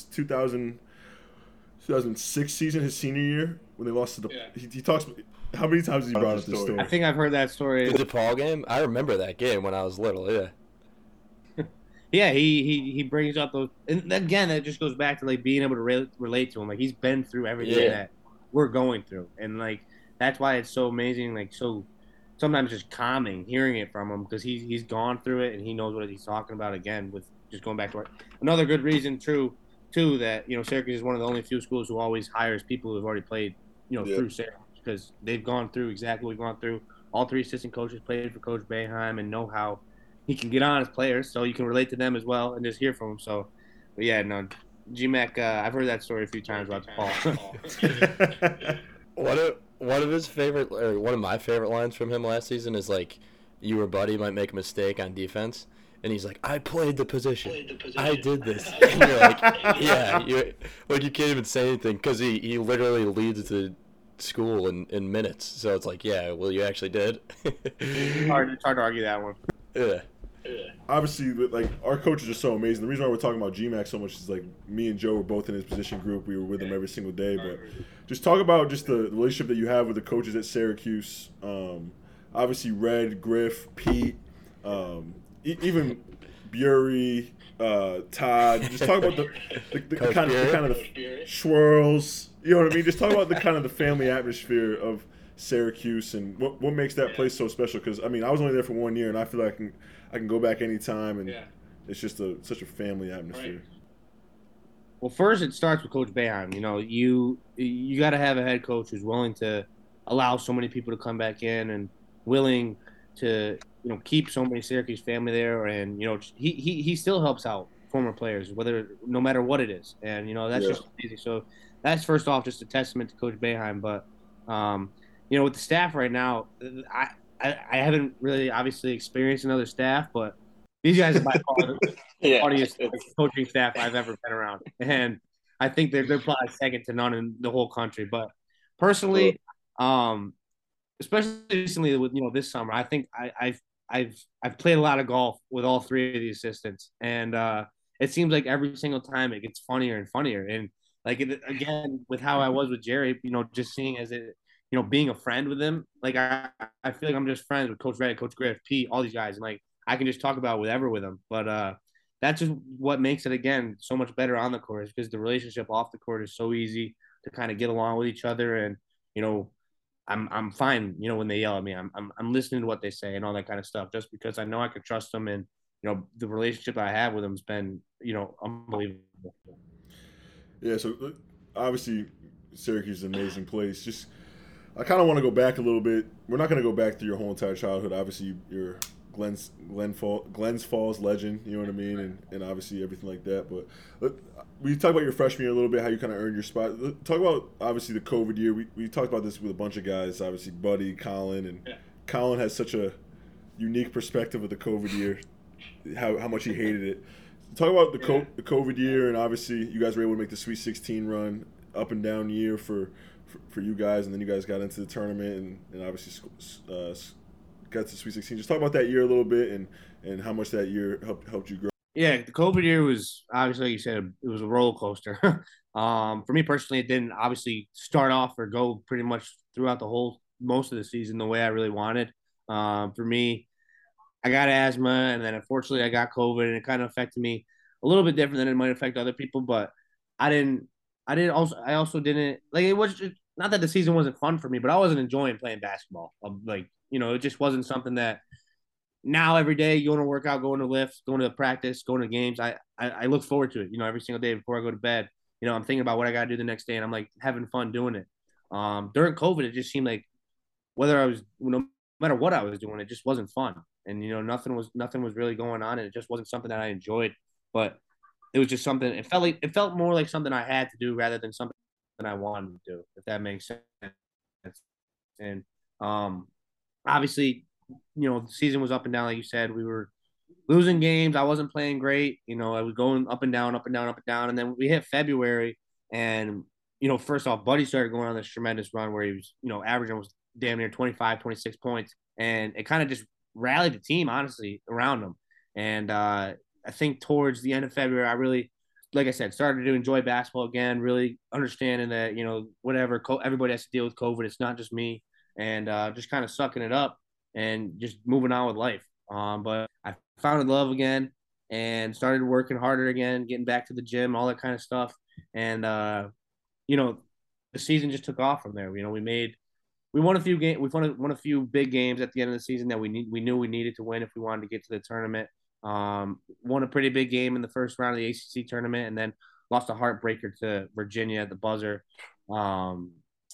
2006 season, his senior year, when they lost to the. Yeah. He talks. How many times has he brought up this story? I think I've heard that story. The DePaul game. I remember that game when I was little. Yeah. Yeah, he brings up those, and again, it just goes back to like being able to relate to him. Like, he's been through everything that we're going through, and like that's why it's so amazing. Like, so sometimes just calming hearing it from him, because he's gone through it and he knows what he's talking about. Again, with just going back to another good reason too that Syracuse is one of the only few schools who always hires people who have already played through Syracuse, because they've gone through exactly what we've gone through. All 3 assistant coaches played for Coach Boeheim and know how he can get on his players, so you can relate to them as well and just hear from them. So, but yeah, no, GMAC, I've heard that story a few times about Paul. One of his favorite, or one of my favorite lines from him last season is like, "You or Buddy might make a mistake on defense," and he's like, "I played the position. I did this." And you're like, "Yeah, you can't even say anything because he literally leads the school in minutes." So it's like, yeah, well, you actually did. It's hard to argue that one. Yeah. Obviously, like, our coaches are so amazing. The reason why we're talking about GMAC so much is like me and Joe were both in his position group. We were with him every single day. But just talk about just the relationship that you have with the coaches at Syracuse. Obviously, Red, Griff, Pete, even Bury, Todd. Just talk about the kind of the swirls. You know what I mean? Just talk about the kind of the family atmosphere of Syracuse and what makes that place so special. Because I mean, I was only there for 1 year, and I feel like I can go back anytime, and it's just such a family atmosphere. Right. Well, first it starts with Coach Boeheim. You know, you got to have a head coach who's willing to allow so many people to come back in and willing to keep so many Syracuse family there, and he still helps out former players, no matter what it is, and that's just amazing. So that's first off just a testament to Coach Boeheim. But with the staff right now, I haven't really obviously experienced another staff, but these guys are by far the funniest coaching staff I've ever been around, and I think they're probably second to none in the whole country. But personally, especially recently with this summer, I think I've played a lot of golf with all three of the assistants, and it seems like every single time it gets funnier and funnier. And like again, with how I was with Jerry, just seeing as it. Being a friend with him, like I feel like I'm just friends with Coach Red, Coach Griff, Pete, all these guys, and like I can just talk about whatever with them. But that's just what makes it again so much better on the court, because the relationship off the court is so easy to kind of get along with each other, and I'm fine. When they yell at me, I'm listening to what they say and all that kind of stuff, just because I know I can trust them, and the relationship I have with them has been unbelievable. Yeah, so obviously Syracuse is an amazing place. Just I kind of want to go back a little bit. We're not going to go back through your whole entire childhood. Obviously, you're Glens Falls legend, you know what I mean, and obviously everything like that. But we talked about your freshman year a little bit, how you kind of earned your spot. Talk about obviously the COVID year. We talked about this with a bunch of guys. Obviously, Buddy, Colin, and Colin has such a unique perspective of the COVID year, how much he hated it. Talk about the COVID year, and obviously you guys were able to make the Sweet 16 run, up and down year for you guys, and then you guys got into the tournament and obviously got to Sweet 16. Just talk about that year a little bit and how much that year helped you grow. Yeah, the COVID year was obviously, like you said, it was a roller coaster. For me personally, it didn't obviously start off or go pretty much throughout most of the season the way I really wanted. For me, I got asthma, and then unfortunately I got COVID, and it kind of affected me a little bit different than it might affect other people. But I also didn't like, it was just, not that the season wasn't fun for me, but I wasn't enjoying playing basketball. Like, it just wasn't something that now every day going to work out, going to lift, going to practice, going to games. I look forward to it, every single day before I go to bed. I'm thinking about what I got to do the next day, and I'm like having fun doing it. During COVID, it just seemed like no matter what I was doing, it just wasn't fun. And, nothing was really going on, and it just wasn't something that I enjoyed. But it was just something, it felt more like something I had to do rather than something that I wanted to do, if that makes sense. And obviously, the season was up and down, like you said. We were losing games. I wasn't playing great. I was going up and down, up and down, up and down. And then we hit February, and first off, Buddy started going on this tremendous run where he was, averaging was damn near 25, 26 points, and it kind of just rallied the team, honestly, around him. And I think towards the end of February, I really, like I said, started to enjoy basketball again, really understanding that, whatever, everybody has to deal with COVID. It's not just me, and just kind of sucking it up and just moving on with life. But I found love again and started working harder again, getting back to the gym, all that kind of stuff. And, the season just took off from there. We won a few games. We won a few big games at the end of the season that we knew we needed to win if we wanted to get to the tournament. Won a pretty big game in the first round of the ACC tournament, and then lost a heartbreaker to Virginia at the buzzer. What's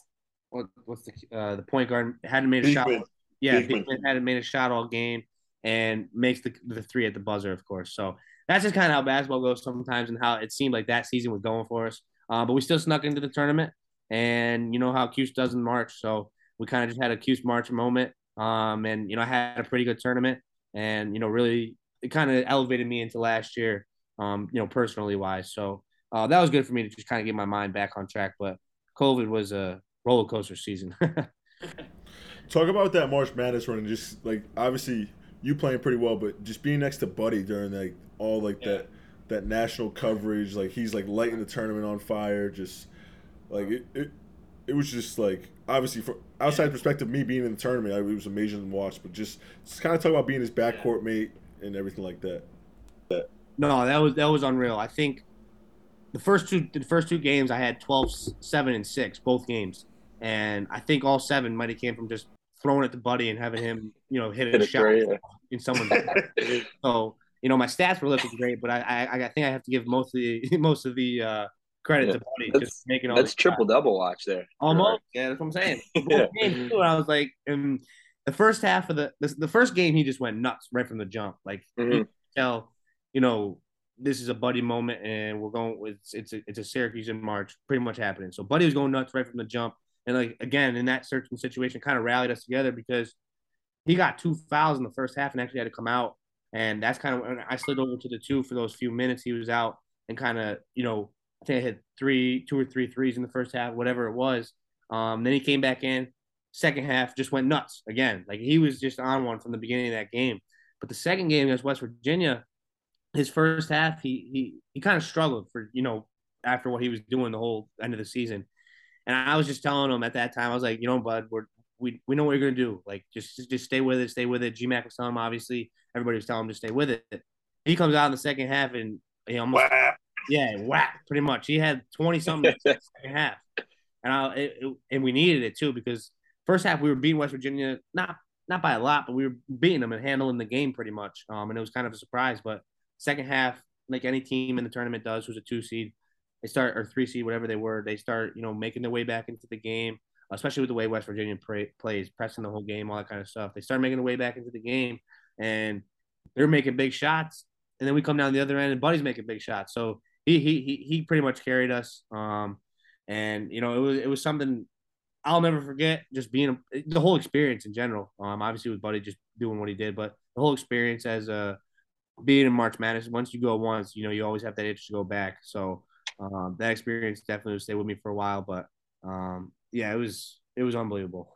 the point guard hadn't made a shot? Yeah, Beekman hadn't made a shot all game, and makes the three at the buzzer, of course. So that's just kind of how basketball goes sometimes, and how it seemed like that season was going for us. But we still snuck into the tournament, and you know how Cuse does in March, so we kind of just had a Cuse March moment. And I had a pretty good tournament, and really it kind of elevated me into last year, personally wise. So that was good for me to just kind of get my mind back on track. But COVID was a roller coaster season. Talk about that March Madness run and just like obviously you playing pretty well, but just being next to Buddy during like all like that national coverage, like he's like lighting the tournament on fire, just like it was just like obviously from outside perspective, me being in the tournament, it was amazing to watch. But just kind of talk about being his backcourt mate and everything like that. No, that was unreal. I think the first two games I had 12, 7, and 6 both games, and I think all 7 might have came from just throwing it to Buddy and having him hit a shot in someone's. So my stats were looking great, but I think I have to give most of the credit to Buddy just making all. That's triple double watch there. Almost, yeah, that's what I'm saying. Both games too, and I was like, in the first half of the first game, he just went nuts right from the jump. Like you could tell, this is a Buddy moment, and we're going with it's a Syracuse in March, pretty much happening. So Buddy was going nuts right from the jump, and like again in that certain situation, kind of rallied us together because he got 2 fouls in the first half and actually had to come out, and that's kind of when I slid over to the 2 for those few minutes he was out, and kind of I think I hit 2 or 3 threes in the first half, whatever it was. Then he came back in, second half just went nuts again. Like he was just on one from the beginning of that game. But the second game against West Virginia, his first half, he kind of struggled for, after what he was doing the whole end of the season. And I was just telling him at that time, I was like, bud, we know what you're gonna do. Like just stay with it, stay with it. GMAC was telling him, obviously, everybody was telling him to stay with it. He comes out in the second half and he almost whack, pretty much. He had 20 something in the second half. And we needed it too, because first half we were beating West Virginia, not by a lot, but we were beating them and handling the game pretty much. And it was kind of a surprise. But second half, like any team in the tournament does, who's a 2 seed, they start, or 3 seed, whatever they were, they start, making their way back into the game, especially with the way West Virginia plays, pressing the whole game, all that kind of stuff. They start making their way back into the game, and they're making big shots. And then we come down the other end, and Buddy's making big shots. So he pretty much carried us. And it was something I'll never forget. Just being the whole experience in general. Obviously with Buddy just doing what he did, but the whole experience as being in March Madness. Once you go once, you always have that itch to go back. So that experience definitely will stay with me for a while. But it was unbelievable.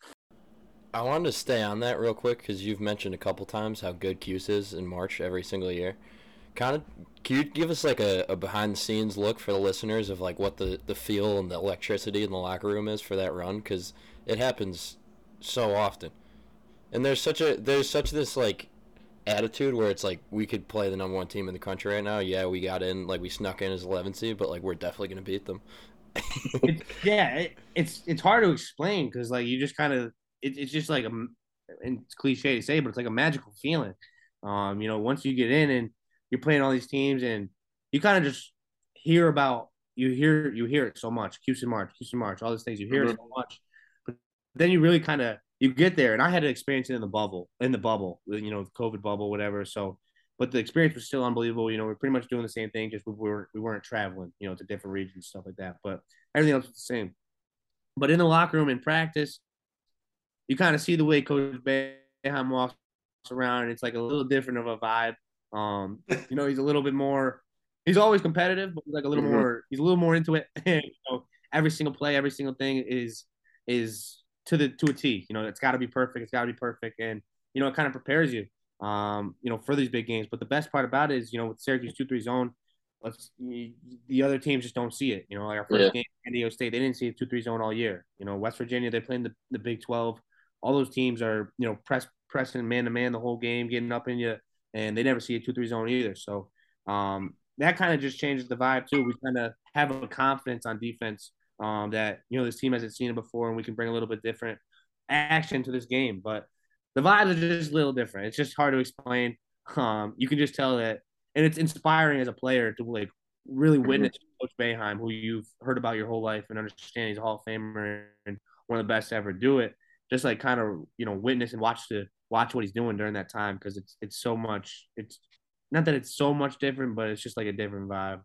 I wanted to stay on that real quick because you've mentioned a couple times how good Cuse is in March every single year. Can you give us like a behind the scenes look for the listeners of like what the feel and the electricity in the locker room is for that run? Because it happens so often, and there's such this like attitude where it's like we could play the number 1 team in the country right now. Yeah, we got in, like we snuck in as 11th seed, but like we're definitely gonna beat them. It's hard to explain because like you just kind of it's just like and it's cliche to say, but it's like a magical feeling. Once you get in and you're playing all these teams and you kind of just hear it so much. Cuse in March, all these things. You hear it so much. But then you really kind of, you get there. And I had to experience it in the bubble, COVID bubble, whatever. So, but the experience was still unbelievable. We're pretty much doing the same thing, just we weren't traveling, to different regions, stuff like that. But everything else was the same. But in the locker room, in practice, you kind of see the way Coach Boeheim walks around, and it's like a little different of a vibe. He's a little bit more. He's always competitive, but like a little more. He's a little more into it. Every single play, every single thing is to a T. It's got to be perfect. It's got to be perfect, and it kind of prepares you, for these big games. But the best part about it is, with Syracuse 2-3 zone, the other teams just don't see it. Like our first game, San Diego State, they didn't see a 2-3 zone all year. West Virginia, they're playing the Big 12. All those teams are, pressing man to man the whole game, getting up in you. And they never see a 2-3 zone either. So that kind of just changes the vibe too. We kind of have a confidence on defense that this team hasn't seen it before, and we can bring a little bit different action to this game. But the vibes are just a little different. It's just hard to explain. You can just tell that, and it's inspiring as a player to like really witness Coach Boeheim, who you've heard about your whole life and understand he's a Hall of Famer and one of the best to ever do it. Just like kind of witness and watch what he's doing during that time, because it's so much. not that it's so much different, but it's just like a different vibe.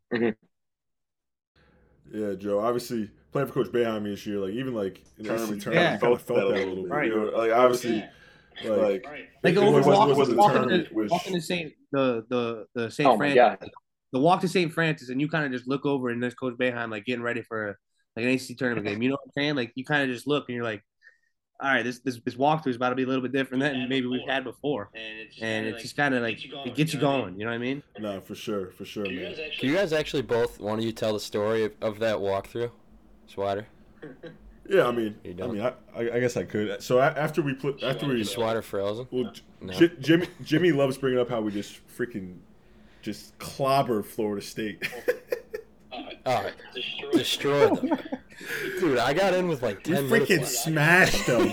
Yeah, Joe. Obviously, playing for Coach Boeheim this year, like even like in the NCAA tournament, Yeah. you kind of felt that a little bit. Right. You know, like obviously, like Like it wasn't a tournament, which walking to St. the St. Oh my Francis, God. the walk to St. Francis, and you kind of just look over and there's Coach Boeheim like getting ready for like an ACC tournament game. You know what I'm saying? Like you kind of just look and you're like, all right, this walkthrough is about to be a little bit different than maybe we've had before, and it's just kind of like it gets you going. You know what I mean? no, for sure, man. Can you guys actually both, one of you, tell the story of that walkthrough, Swider? Yeah, I mean, You don't? I guess I could. So after we Swider frozen? well, No. Jimmy loves bringing up how we just freaking just clobbered Florida State. Oh, destroyed them. Dude, I got in with like We 10 minutes freaking left. smashed them.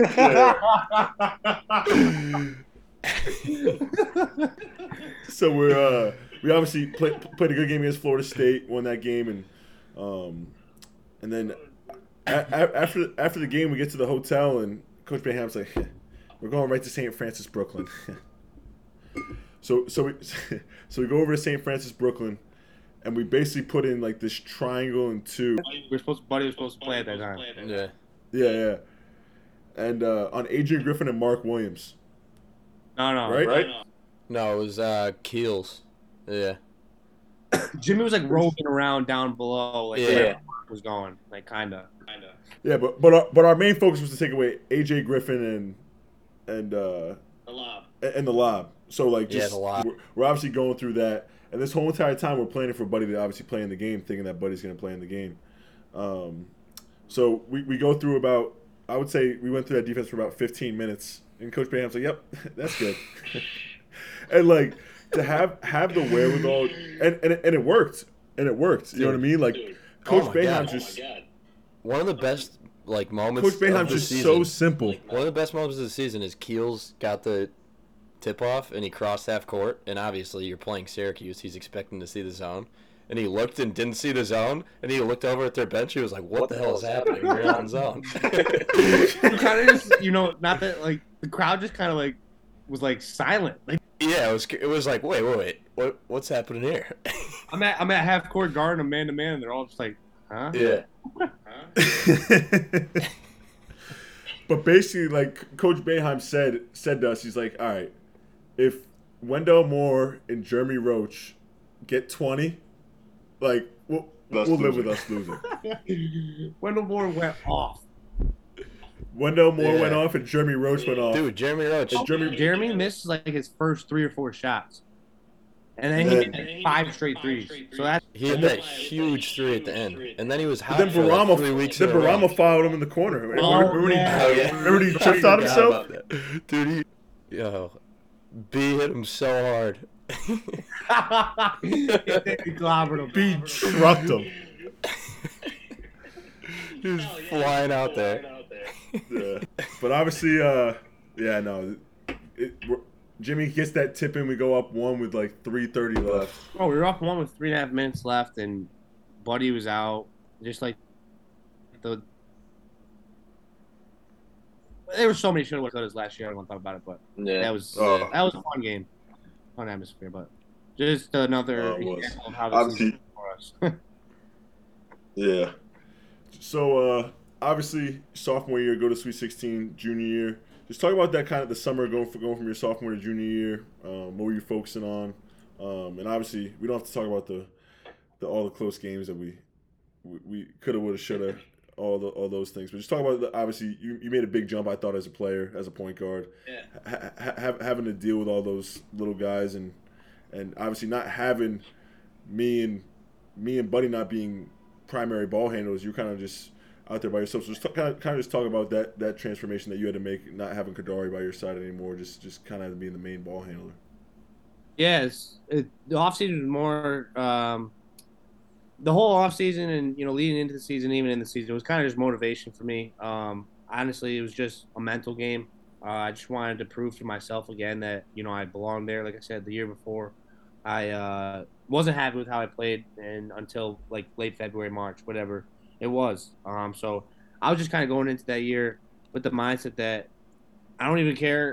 So we obviously played a good game against Florida State, won that game, and then after the game we get to the hotel and Coach Boeheim's like, we're going right to St. Francis, Brooklyn. so we go over to St. Francis, Brooklyn, and we basically put in like this triangle and two. Buddy was supposed to play at that time. Yeah. Yeah. And on Adrian Griffin and Mark Williams. No, Right? No, it was Keels. Yeah. Jimmy was like roving around down below, like Yeah. where Mark was going, like kinda. Yeah, but our main focus was to take away AJ Griffin and the lob. So like just the lob. we're obviously going through that, and this whole entire time we're planning for Buddy to obviously play in the game, thinking that Buddy's going to play in the game. So we go through about, I would say we went through that defense for about 15 minutes, and Coach Boeheim's like, "Yep, that's good," and like to have the wherewithal, and it worked, You know what I mean? Like Coach Oh my Boeheim's God. just. One of the best moments Coach Boeheim's of the just season. so simple. One of the best moments of the season is Keels got the tip off and he crossed half court, and obviously you're playing Syracuse, he's expecting to see the zone, and he looked and didn't see the zone, and he looked over at their bench, he was like, what the hell is happening? We're not in zone. You kind of just, not that like the crowd just kind of like was like silent. Like Yeah, it was like, wait, what's happening here? I'm at half court guard and man to man, and they're all just like, huh? Yeah. But basically, like Coach Boeheim said to us, he's like, all right, if Wendell Moore and Jeremy Roach get 20, like we'll live with us losing. Wendell Moore went off. Wendell Moore Yeah. went off and Jeremy Roach went off. Dude, Jeremy Roach. Jeremy missed like his first 3 or 4 shots, and then he hit 5 straight threes. So that's He hit that huge 3 at the end, and then he was hot Then for like 3 weeks in a row. Barama fouled him in the corner. Oh, Remember yeah. when he tripped on himself? Dude, B hit him so hard. he clobbered him. B trucked him. He was flying out there. Yeah. But obviously, Jimmy gets that tip in. We go up 1 with like 3:30 left. Oh, we were up 1 with 3.5 minutes left, and Buddy was out. Just like there were so many should have could last year. I don't want to talk about it, but that was a fun game, fun atmosphere. But just another example of how this is for us. Yeah. So obviously, sophomore year, go to Sweet 16. Junior year, just talk about that kind of the summer going from your sophomore to junior year. What were you focusing on? And obviously, we don't have to talk about all the close games that we coulda, woulda, shoulda, all those things. But just talk about obviously you made a big jump. I thought as a player, as a point guard, having to deal with all those little guys and obviously not having me and Buddy not being primary ball handlers. You're kind of just out there by yourself. So just kind of just talk about that transformation that you had to make, not having Kadari by your side anymore, just kind of being the main ball handler. Yes, the offseason was more the whole offseason and leading into the season, even in the season, it was kind of just motivation for me. Honestly, it was just a mental game. I just wanted to prove to myself again that I belonged there. Like I said, the year before, I wasn't happy with how I played, and until like late February, March, whatever it was. So I was just kind of going into that year with the mindset that I don't even care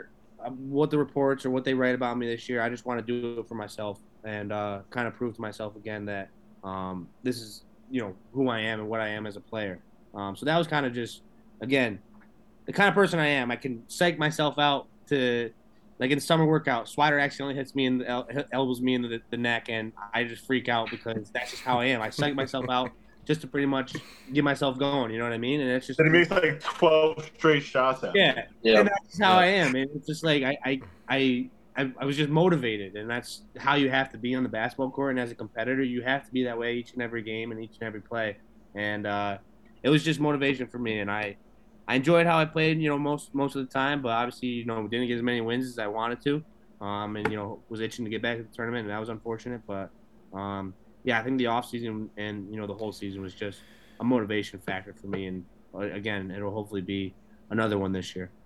what the reports or what they write about me this year. I just want to do it for myself and kind of prove to myself again that this is, who I am and what I am as a player. So that was kind of just, again, the kind of person I am. I can psych myself out to, like in summer workout, Swider accidentally hits me elbows me in the neck, and I just freak out because that's just how I am. I psych myself out just to pretty much get myself going. You know what I mean? And it's just. And he makes like 12 straight shots at Yeah, Yeah. and that's how I am. And it's just like I was just motivated, and that's how you have to be on the basketball court. And as a competitor, you have to be that way each and every game and each and every play. And it was just motivation for me, and I enjoyed how I played, most of the time, but obviously, didn't get as many wins as I wanted to, and was itching to get back to the tournament, and that was unfortunate. But yeah, I think the off season and the whole season was just a motivation factor for me, and again, it'll hopefully be another one this year.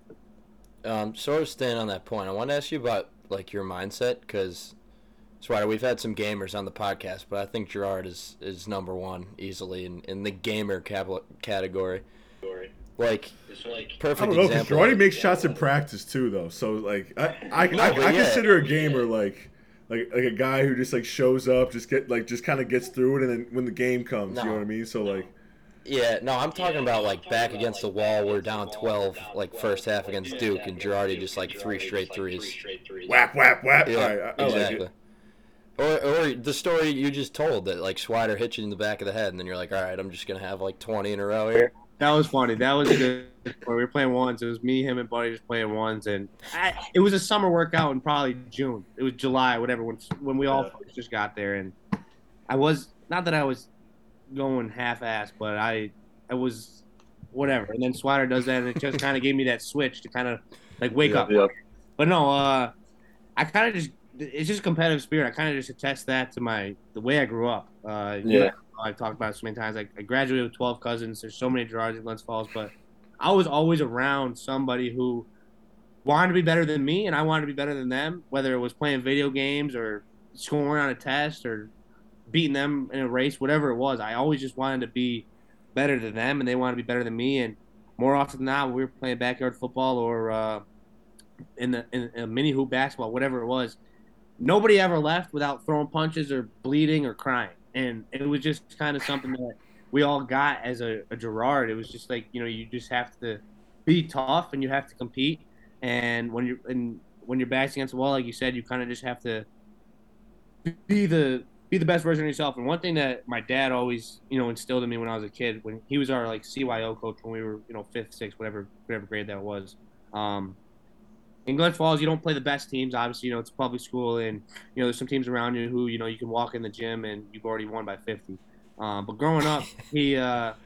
Sort of staying on that point, I want to ask you about like your mindset, because Swider, we've had some gamers on the podcast, but I think Gerard is number one easily in the gamer category. Like, perfect I don't know, because example. Girardi makes shots in practice too, though. So like, I consider a gamer like a guy who just like shows up, just kind of gets through it, and then when the game comes, you know what I mean. So like, yeah, no, I'm talking about like back against the wall, we're down 12, like first half against Duke, and Girardi just like 3 straight threes. whap whap whap. Yeah, All right, I exactly. like it. Or the story you just told that like Swider hit you in the back of the head, and then you're like, all right, I'm just gonna have like 20 in a row here. That was funny. That was good. We were playing ones. It was me, him, and Buddy just playing ones, and it was a summer workout in probably June. It was July, whatever, when we all first just got there, and I was not that I was going half-assed, but I was whatever. And then Swider does that, and it just kind of gave me that switch to kind of like wake up. Yeah. But no, I kind of just it's just competitive spirit. I kind of just attest that to the way I grew up. I've talked about it so many times. I graduated with 12 cousins. There's so many Gerards in Glens Falls, but I was always around somebody who wanted to be better than me, and I wanted to be better than them, whether it was playing video games or scoring on a test or beating them in a race, whatever it was. I always just wanted to be better than them, and they wanted to be better than me. And more often than not, when we were playing backyard football or in a mini hoop basketball, whatever it was, nobody ever left without throwing punches or bleeding or crying. And it was just kind of something that we all got as a Gerard. It was just like, you just have to be tough and you have to compete. And when you're back's against the wall, like you said, you kind of just have to be the best version of yourself. And one thing that my dad always, instilled in me when I was a kid, when he was our like CYO coach when we were, 5th, 6th, whatever grade that was. In Glens Falls, you don't play the best teams. Obviously, it's a public school, and there's some teams around you who you can walk in the gym and you've already won by 50. But growing up, he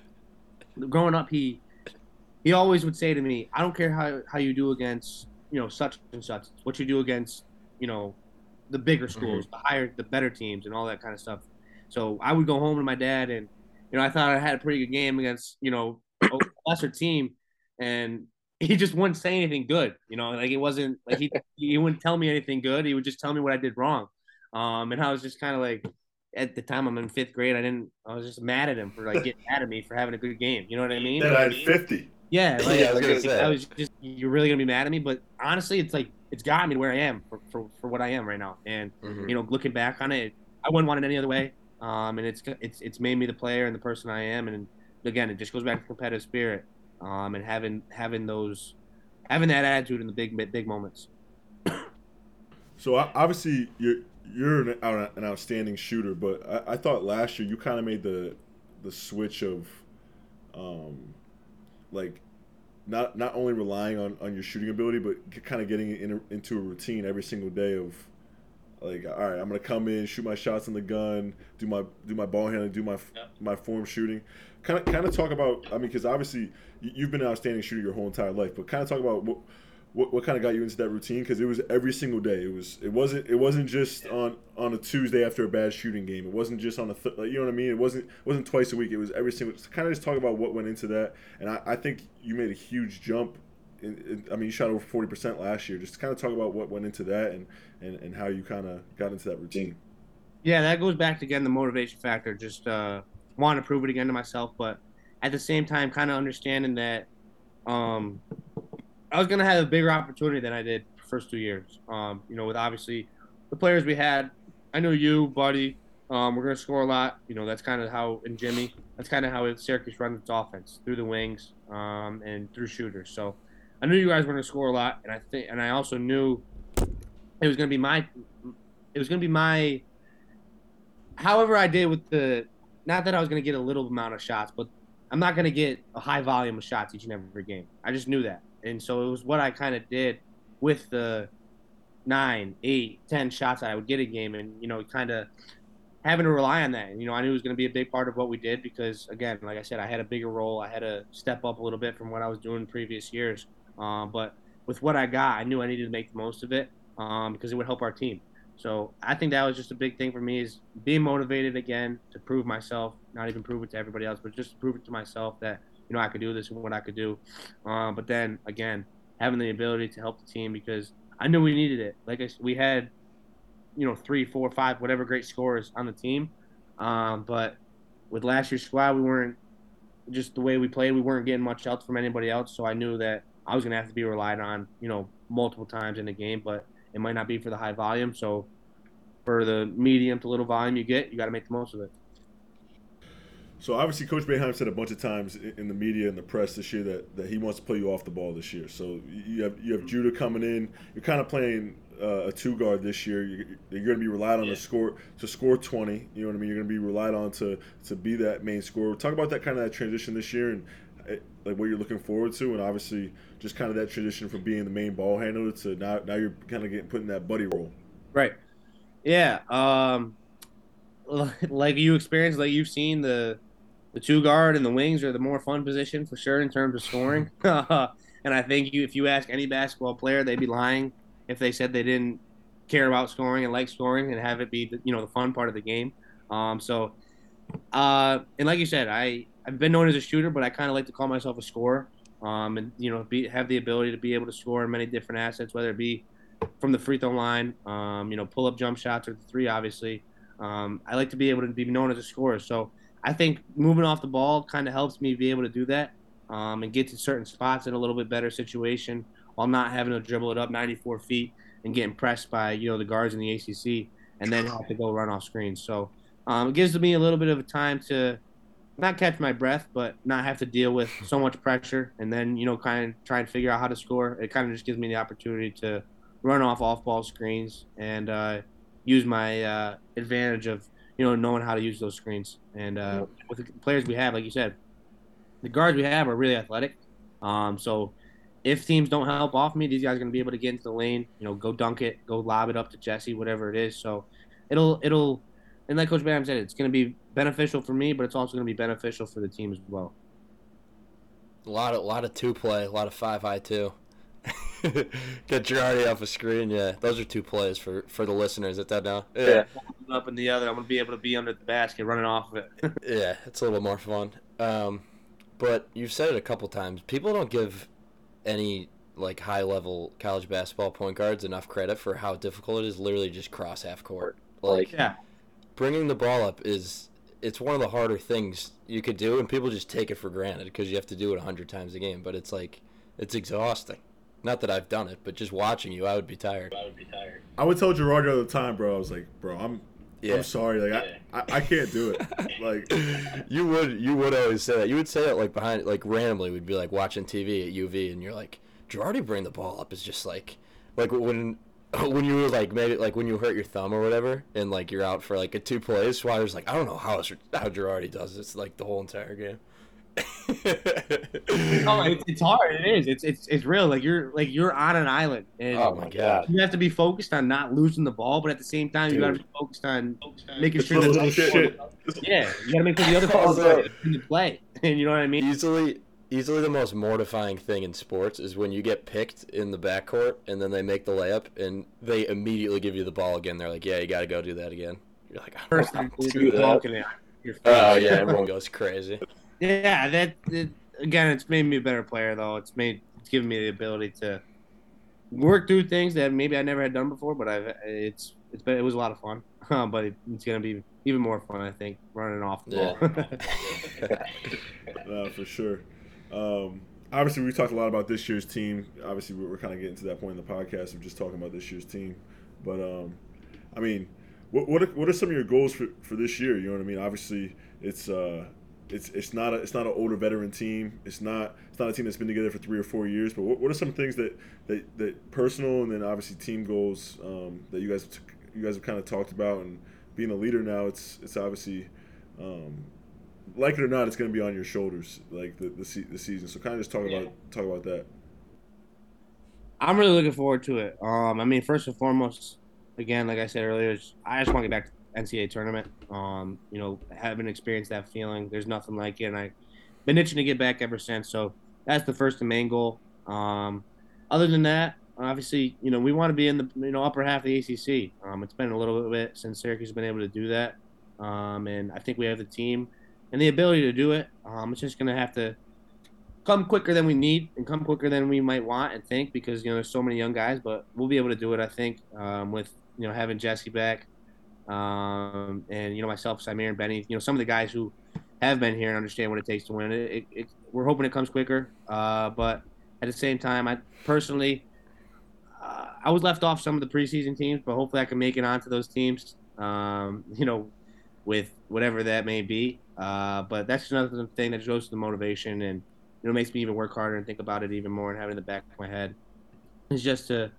always would say to me, "I don't care how you do against such and such. It's what you do against the bigger schools, the better teams, and all that kind of stuff." So I would go home to my dad, and I thought I had a pretty good game against a lesser team, and he just wouldn't say anything good, like it wasn't like he wouldn't tell me anything good. He would just tell me what I did wrong. And I was just kind of like, at the time I'm in 5th grade, I was just mad at him for like getting mad at me for having a good game. You know what I mean? Then I had 50. Yeah. Like, Yeah, I was gonna say. I was just, you're really going to be mad at me. But honestly, it's like, it's gotten me to where I am for what I am right now. And, looking back on it, I wouldn't want it any other way. And it's made me the player and the person I am. And again, it just goes back to competitive spirit. And having that attitude in the big moments. So obviously you're an outstanding shooter, but I thought last year you kind of made the switch of, like not only relying on your shooting ability, but kind of getting into a routine every single day of, like, all right, I'm gonna come in, shoot my shots in the gun, do my ball handling, do my form shooting. Kind of talk about, I mean, because obviously you've been an outstanding shooter your whole entire life, but kind of talk about what kind of got you into that routine, because it was every single day. It wasn't just on a Tuesday after a bad shooting game. It wasn't just on you know what I mean. It wasn't twice a week. It was every single. Kind of just talk about what went into that, and I think you made a huge jump. I mean, you shot over 40% last year. Just kind of talk about what went into that and how you kind of got into that routine. Yeah, that goes back to, again, the motivation factor. Just wanting to prove it again to myself, but at the same time, kind of understanding that I was gonna have a bigger opportunity than I did the first 2 years. With obviously the players we had, I know you, Buddy. We're gonna score a lot. That's kind of how, and Jimmy. That's kind of how Syracuse runs its offense through the wings, and through shooters. So I knew you guys were gonna score a lot, and I also knew it was gonna be my. However, I did with the. Not that I was gonna get a little amount of shots, but I'm not gonna get a high volume of shots each and every game. I just knew that. And so it was what I kind of did with the 9, 8, 10 shots that I would get a game, and kind of having to rely on that. And, I knew it was going to be a big part of what we did because, again, like I said, I had a bigger role. I had to step up a little bit from what I was doing in previous years. But with what I got, I knew I needed to make the most of it because it would help our team. So I think that was just a big thing for me, is being motivated again to prove myself, not even prove it to everybody else, but just to prove it to myself that I could do this and what I could do. But then again, having the ability to help the team, because I knew we needed it. Like we had, 3, 4, 5, whatever great scorers on the team. But with last year's squad, we weren't, just the way we played, we weren't getting much else from anybody else. So I knew that I was going to have to be relied on, multiple times in the game, but it might not be for the high volume. So for the medium to little volume you got to make the most of it. So obviously, Coach Boeheim said a bunch of times in the media and the press this year that he wants to play you off the ball this year. So you have Judah coming in. You're kind of playing a 2-guard this year. You're going to be relied on to score 20. You know what I mean? You're going to be relied on to be that main scorer. Talk about that transition this year and like what you're looking forward to, and obviously just kind of that transition from being the main ball handler to now you're kind of put in that buddy role. Right. Yeah. Like you experienced, like you've seen the 2-guard and the wings are the more fun position for sure in terms of scoring. And I think if you ask any basketball player, they'd be lying if they said they didn't care about scoring and like scoring and have it be the fun part of the game. And like you said, I've been known as a shooter, but I kind of like to call myself a scorer. And have the ability to be able to score in many different assets, whether it be from the free throw line, pull up jump shots or the 3, obviously. I like to be able to be known as a scorer. So I think moving off the ball kind of helps me be able to do that and get to certain spots in a little bit better situation while not having to dribble it up 94 feet and getting pressed by, the guards in the ACC and then have to go run off screens. So it gives me a little bit of a time to not catch my breath, but not have to deal with so much pressure and then, kind of try and figure out how to score. It kind of just gives me the opportunity to run off-ball screens and use my advantage of, knowing how to use those screens. And with the players we have, like you said, the guards we have are really athletic. So if teams don't help off me, these guys are going to be able to get into the lane, go dunk it, go lob it up to Jesse, whatever it is. So it'll, and like Coach Boeheim said, it's going to be beneficial for me, but it's also going to be beneficial for the team as well. A lot of 2-play, a lot of 5-high too. Get Girardi off a screen, yeah. Those are 2 plays for the listeners that don't know. Yeah. Up in the other, I'm gonna be able to be under the basket, running off of it. Yeah, it's a little more fun. But you've said it a couple times. People don't give any high level college basketball point guards enough credit for how difficult it is. Literally just cross half court. Yeah. Bringing the ball up it's one of the harder things you could do, and people just take it for granted because you have to do it 100 times a game. But it's exhausting. Not that I've done it, but just watching you, I would be tired. I would tell Gerard the other time, bro. I was like, bro, I'm sorry. I can't do it. You would always say that. You would say it behind, randomly. We'd be watching TV at UV, and you're like, Girardi bring the ball up is just like when you were maybe when you hurt your thumb or whatever, and you're out for a 2 plays. Swider's I don't know how Girardi does this the whole entire game. It's hard. It is. It's real. You're on an island. And oh my god! You have to be focused on not losing the ball, but at the same time, you got to be focused on making sure that you got to make sure the other ball is in the play. And you know what I mean? Easily the most mortifying thing in sports is when you get picked in the backcourt and then they make the layup and they immediately give you the ball again. They're like, "Yeah, you got to go do that again." You're like, "First time do that." Oh yeah, everyone goes crazy. Yeah, again, it's made me a better player though. It's given me the ability to work through things that maybe I never had done before, but it was a lot of fun. But it's gonna be even more fun, I think, running off the ball. For sure. obviously we talked a lot about this year's team. Obviously, we're kind of getting to that point in the podcast of just talking about this year's team. But I mean, what are some of your goals for this year? You know what I mean? Obviously, it's not an older veteran team. It's not a team that's been together for 3 or 4 years. But what are some things that personal and then obviously team goals that you guys have kind of talked about? And being a leader now, it's obviously like it or not, it's going to be on your shoulders, like the season. So kind of just talk about that. I'm really looking forward to it. I mean, first and foremost, again, like I said earlier, I just want to get back to the NCAA tournament. You know, haven't experienced that feeling. There's nothing like it, and I've been itching to get back ever since. So that's the first and main goal. Other than that, obviously, you know, we want to be in the upper half of the ACC. It's been a little bit since Syracuse has been able to do that, and I think we have the team and the ability to do it. It's just going to have to come quicker than we need and come quicker than we might want and think, because, you know, there's so many young guys, but we'll be able to do it, I think, with, you know, having Jesse back, and, you know, myself, Samir, and Benny, you know, some of the guys who have been here and understand what it takes to win it. We're hoping it comes quicker, but at the same time, I personally, I was left off some of the preseason teams, but hopefully I can make it onto those teams, you know, with whatever that may be. But that's another thing that shows the motivation and, you know, makes me even work harder and think about it even more and have it in the back of my head. It's just to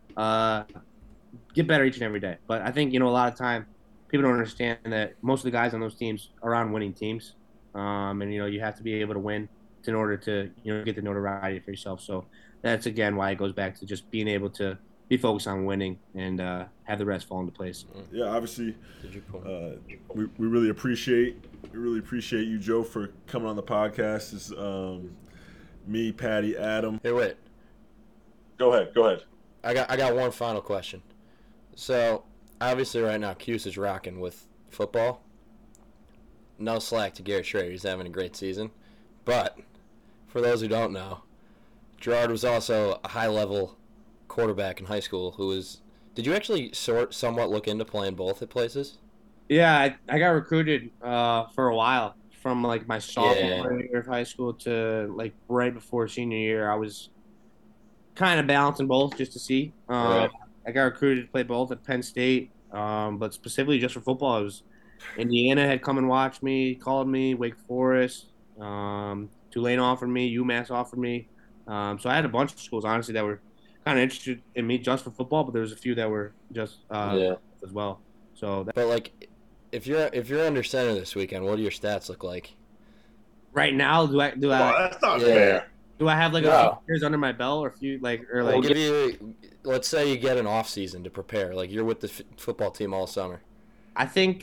get better each and every day. But I think, you know, a lot of time people don't understand that most of the guys on those teams are on winning teams. And, you know, you have to be able to win in order to, you know, get the notoriety for yourself. So that's, again, why it goes back to just being able to be focused on winning and have the rest fall into place. Yeah, obviously, we really appreciate you, Joe, for coming on the podcast. It's me, Patty, Adam. Hey, wait. Go ahead. I got one final question. So obviously right now Cuse is rocking with football. No slack to Garrett Schrader. He's having a great season. But for those who don't know, Gerard was also a high-level quarterback in high school who was – did you actually somewhat look into playing both at places? Yeah, I got recruited for a while from, like, my sophomore year of high school to, like, right before senior year. I was kind of balancing both just to see. Right. I got recruited to play both at Penn State, but specifically just for football. It was Indiana had come and watched me, called me, Wake Forest, Tulane offered me, UMass offered me. So I had a bunch of schools, honestly, that were kind of interested in me just for football, but there was a few that were just as well. So But like, if you're under center this weekend, what do your stats look like? Right now, do I That's not fair. do I have like a few years under my belt or a few We'll give you, let's say you get an off season to prepare, like you're with the football team all summer. I think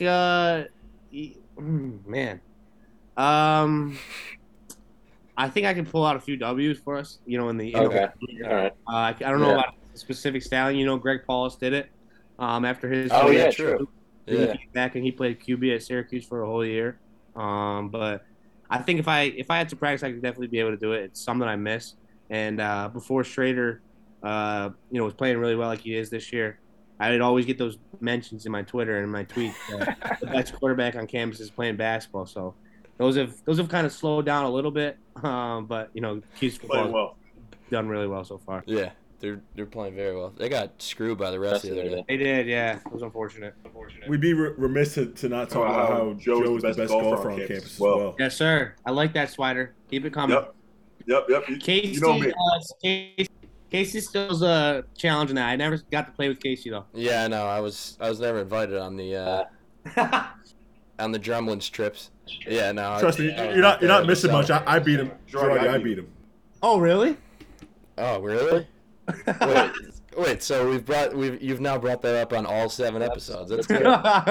I think I can pull out a few W's for us, you know, in the Okay. All right. I don't know about the specific stallion. You know, Greg Paulus did it after his. Oh, yeah, true. He came back and he played QB at Syracuse for a whole year. But I think if I had to practice, I could definitely be able to do it. It's something I miss. And before Schrader, was playing really well like he is this year, I would always get those mentions in my Twitter and my tweets. The best quarterback on campus is playing basketball. So those have kind of slowed down a little bit. But you know, Cuse football done really well so far. Yeah, they're playing very well. They got screwed by the rest of the other day. They did, yeah. It was unfortunate. We'd be remiss to not talk about how Joe is the best golfer on campus as well. Yes, sir. I like that, Swider. Keep it coming. Yep. Casey, you know me. Casey still's challenging that. I never got to play with Casey though. Yeah, no, I was never invited on the on the Drumlins trips. Yeah, no. Trust me, you're not missing much. I beat him. I beat him. Oh, really? Oh, really? Wait. So you've now brought that up on all 7 episodes. That's good.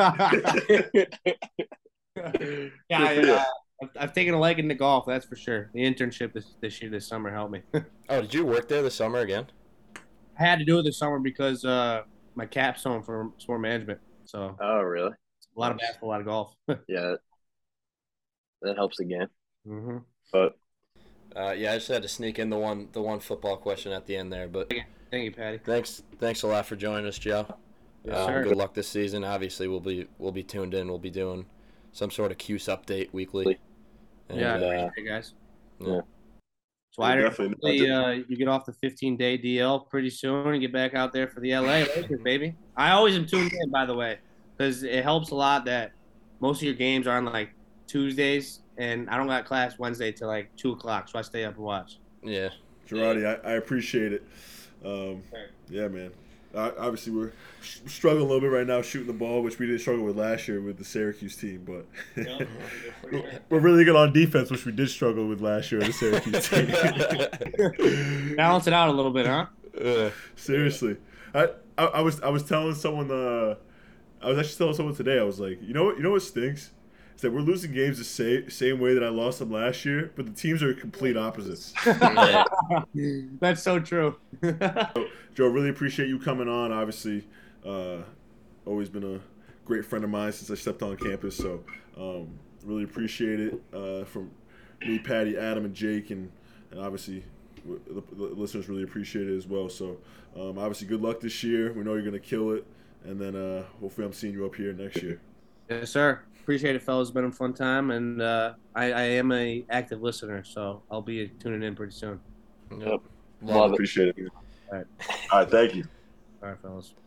Yeah. I've taken a leg into golf, that's for sure. The internship this summer helped me. Oh, did you work there this summer again? I had to do it this summer because my capstone for sport management. So. Oh, really? A lot of basketball, a lot of golf. Yeah, that helps again. Mm-hmm. But I just had to sneak in the one football question at the end there. But thank you, Patty. Thanks a lot for joining us, Joe. Yes, sir. Good luck this season. Obviously, we'll be tuned in. We'll be doing some sort of Cuse update weekly. And, hey guys. Yeah. Swider, definitely. hopefully, you get off the 15-day DL pretty soon and get back out there for the LA Lakers, baby. I always am tuned in, by the way, because it helps a lot that most of your games are on like Tuesdays, and I don't got class Wednesday till like 2 o'clock, so I stay up and watch. Yeah. Girardi, I appreciate it. Yeah, man. Obviously, we're struggling a little bit right now shooting the ball, which we didn't struggle with last year with the Syracuse team. But we're really good on defense, which we did struggle with last year with the Syracuse team. Balance it out a little bit, huh? Seriously, I was telling someone I was actually telling someone today. I was like, you know what stinks? Is that we're losing games the same way that I lost them last year, but the teams are complete opposites. That's so true. Joe, really appreciate you coming on. Obviously, always been a great friend of mine since I stepped on campus. So, really appreciate it from me, Patty, Adam, and Jake, and obviously the listeners really appreciate it as well. So, obviously, good luck this year. We know you're going to kill it, and then hopefully I'm seeing you up here next year. Yes, sir. Appreciate it, fellas. It's been a fun time, and I am a active listener, so I'll be tuning in pretty soon. Yep. Love it. Appreciate it. All right. All right, thank you. All right, fellas.